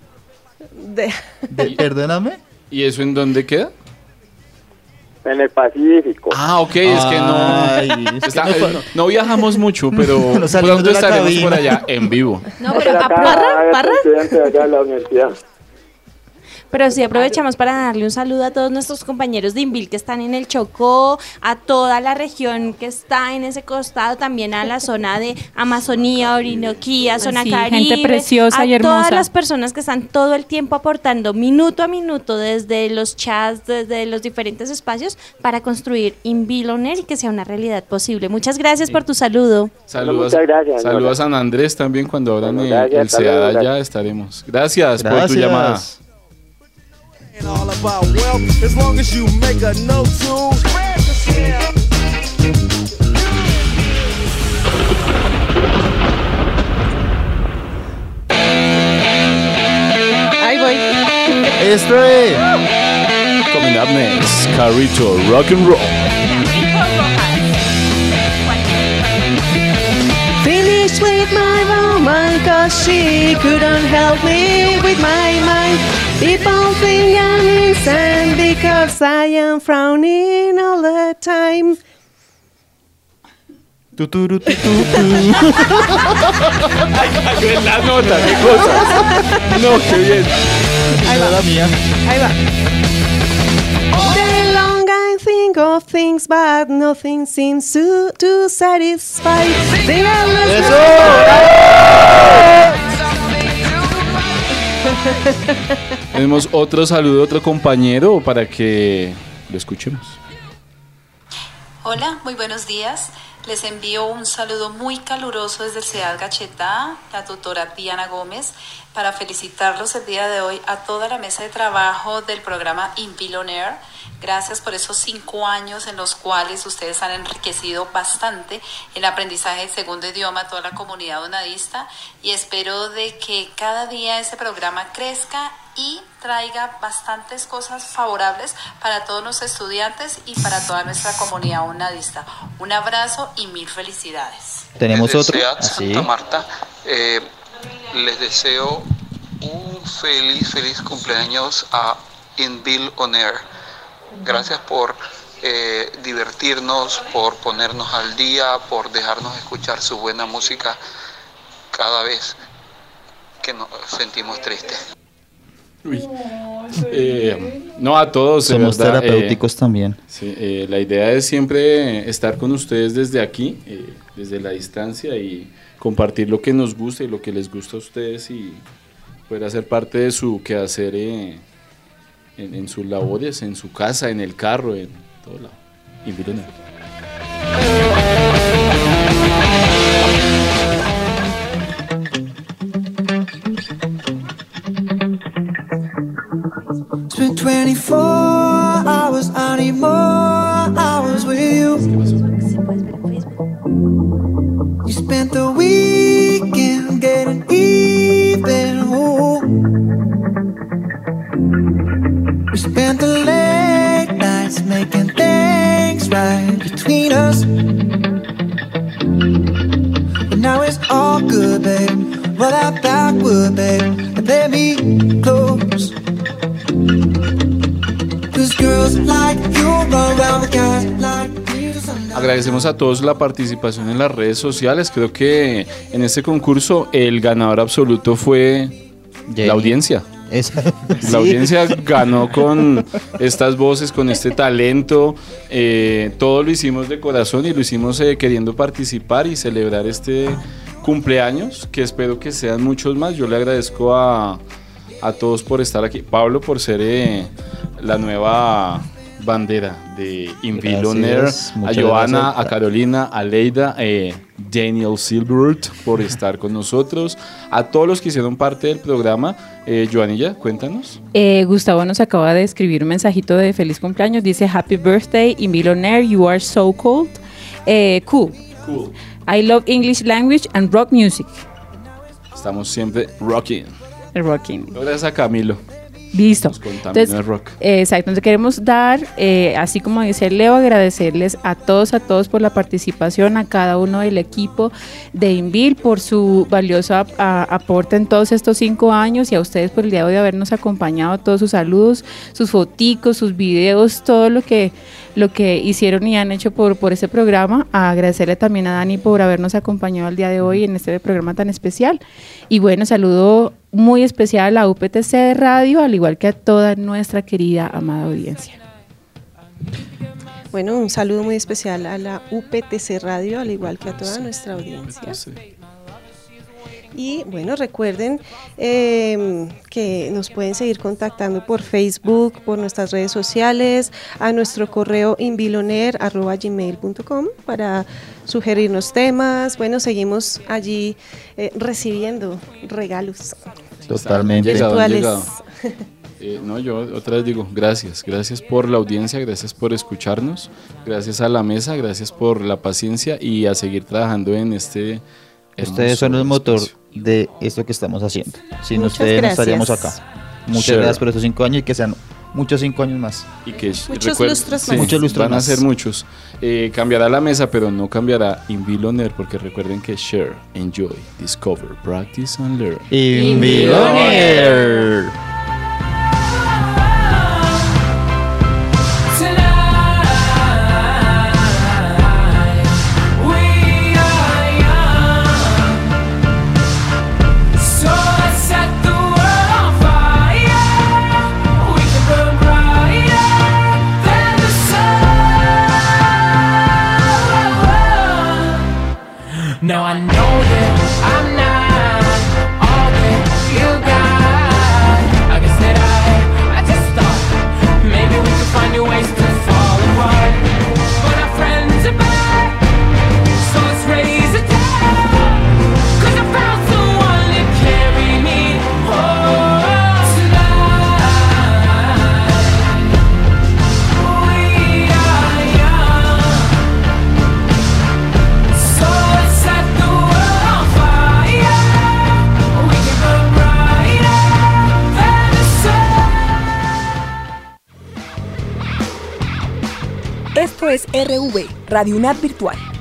Speaker 9: Perdóname.
Speaker 6: ¿Y eso en dónde queda?
Speaker 24: En el Pacífico.
Speaker 6: Ah, ok, es que no viajamos mucho, pero pronto estaremos por allá en vivo.
Speaker 11: No, pero
Speaker 24: Parra. Estudiante de acá de la universidad.
Speaker 11: Pero sí aprovechamos para darle un saludo a todos nuestros compañeros de Inbil que están en el Chocó, a toda la región que está en ese costado, también a la zona de Amazonía, Orinoquía, zona
Speaker 10: Sí,
Speaker 11: Caribe.
Speaker 10: gente preciosa
Speaker 11: a
Speaker 10: y hermosa.
Speaker 11: todas las personas que están todo el tiempo aportando minuto a minuto desde los chats, desde los diferentes espacios para construir Inbil On Air y que sea una realidad posible. Muchas gracias por tu saludo.
Speaker 6: Saludos,
Speaker 24: muchas gracias,
Speaker 6: saludos a San Andrés también cuando abran
Speaker 24: gracias,
Speaker 6: el
Speaker 24: hasta
Speaker 6: SEAD
Speaker 24: luego,
Speaker 6: allá estaremos. Gracias por tu llamada.
Speaker 23: All about wealth, as long as you make a note to spread the scale.
Speaker 8: Ahí voy.
Speaker 9: Esto es.
Speaker 6: Coming up next, Carrito Rock and Roll.
Speaker 8: Finish with my woman, cause she couldn't help me with my mind. People think I'm insane because I am frowning all the time.
Speaker 9: Tuturu,
Speaker 6: Ay, cayó en la nota, qué cosa. No, qué bien.
Speaker 8: Ahí va.
Speaker 9: La mía.
Speaker 8: Ahí va. Day long I think of things, but nothing seems to satisfy.
Speaker 6: Tenemos otro saludo, otro compañero para que lo escuchemos.
Speaker 13: Hola, muy buenos días. Les envío un saludo muy caluroso desde el SEAD Gachetá, la tutora Diana Gómez, para felicitarlos el día de hoy a toda la mesa de trabajo del programa Inbil On Air. Gracias por esos 5 años en los cuales ustedes han enriquecido bastante el aprendizaje del segundo idioma a toda la comunidad donadista y espero de que cada día ese programa crezca y traiga bastantes cosas favorables para todos los estudiantes y para toda nuestra comunidad donadista. Un abrazo y mil felicidades.
Speaker 9: Tenemos
Speaker 12: Desde
Speaker 9: otro.
Speaker 12: SEAD
Speaker 9: Así.
Speaker 12: Santa Marta, les deseo un feliz cumpleaños a Inbil On Air. Gracias por divertirnos, por ponernos al día, por dejarnos escuchar su buena música cada vez que nos sentimos tristes.
Speaker 6: No, a todos.
Speaker 9: Somos
Speaker 6: ¿verdad?
Speaker 9: terapéuticos también.
Speaker 6: Sí, la idea es siempre estar con ustedes desde aquí, desde la distancia y compartir lo que nos gusta y lo que les gusta a ustedes y poder hacer parte de su quehacer en sus labores, en su casa, en el carro, en todo lado. Inbil On Air.
Speaker 5: It's been 24 hours, I need more hours with you. You spent the weekend getting even. Ooh. We spent the late nights making things right between us. But now it's all good, babe. Roll that backward, babe, and let me close.
Speaker 6: Agradecemos a todos la participación en las redes sociales. Creo que en este concurso el ganador absoluto fue la audiencia. La audiencia ganó con estas voces, con este talento. Todo lo hicimos de corazón y lo hicimos queriendo participar y celebrar este cumpleaños, que espero que sean muchos más. Yo le agradezco a todos por estar aquí. Pablo por ser la nueva bandera de Invil On Air,
Speaker 9: Gracias,
Speaker 6: a
Speaker 9: muchas
Speaker 6: Johanna,
Speaker 9: gracias.
Speaker 6: a Carolina, a Leida, Daniel Silbert por estar con nosotros, a todos los que hicieron parte del programa. Joanilla, cuéntanos.
Speaker 10: Gustavo nos acaba de escribir un mensajito de feliz cumpleaños. Dice Happy birthday, Invil On Air, you are so cool. Cool. I love English language and rock music.
Speaker 6: Estamos siempre rocking.
Speaker 10: Rocking.
Speaker 6: Gracias a Camilo.
Speaker 10: Listo.
Speaker 6: Nos contamina el rock.
Speaker 10: Exacto, entonces queremos dar, así como dice Leo, agradecerles a todos por la participación, a cada uno del equipo de Invil por su valioso aporte en todos estos 5 años y a ustedes por el día de hoy habernos acompañado, todos sus saludos, sus foticos, sus videos, todo lo que hicieron y han hecho por este programa. A agradecerle también a Dani por habernos acompañado el día de hoy en este programa tan especial. Y bueno, saludo muy especial a la UPTC de Radio, al igual que a toda nuestra querida, amada audiencia.
Speaker 8: Bueno, un saludo muy especial a la UPTC Radio, al igual que a toda nuestra audiencia. Y bueno, recuerden que nos pueden seguir contactando por Facebook, por nuestras redes sociales, a nuestro correo invilonair@gmail.com para sugerirnos temas. Bueno, seguimos allí recibiendo regalos.
Speaker 9: Totalmente.
Speaker 8: Virtuales.
Speaker 6: No, yo otra vez digo gracias por la audiencia, gracias por escucharnos, gracias a la mesa, gracias por la paciencia y a seguir trabajando en este.
Speaker 9: Ustedes son el motor de esto que estamos haciendo. Sin
Speaker 8: Muchas
Speaker 9: ustedes no
Speaker 8: gracias.
Speaker 9: estaríamos acá. Muchas gracias por estos 5 años y que sean muchos 5 años más.
Speaker 6: Y que
Speaker 8: Muchos lustros más.
Speaker 9: Muchos lustros
Speaker 6: van a
Speaker 9: más.
Speaker 6: ser muchos. Cambiará la mesa, pero no cambiará Invil On Air, porque recuerden que share, enjoy, discover, practice and learn.
Speaker 9: Invil On Air.
Speaker 5: Now I know that I'm not all that you got. I guess that I just thought maybe we could find new ways to fall apart. But our friends are back, so let's raise a toast. 'Cause I found someone to carry me home tonight. We are young, so let's set the world on fire. We can burn brighter than the sun.
Speaker 14: Esto es RV, Radio UNAD Virtual.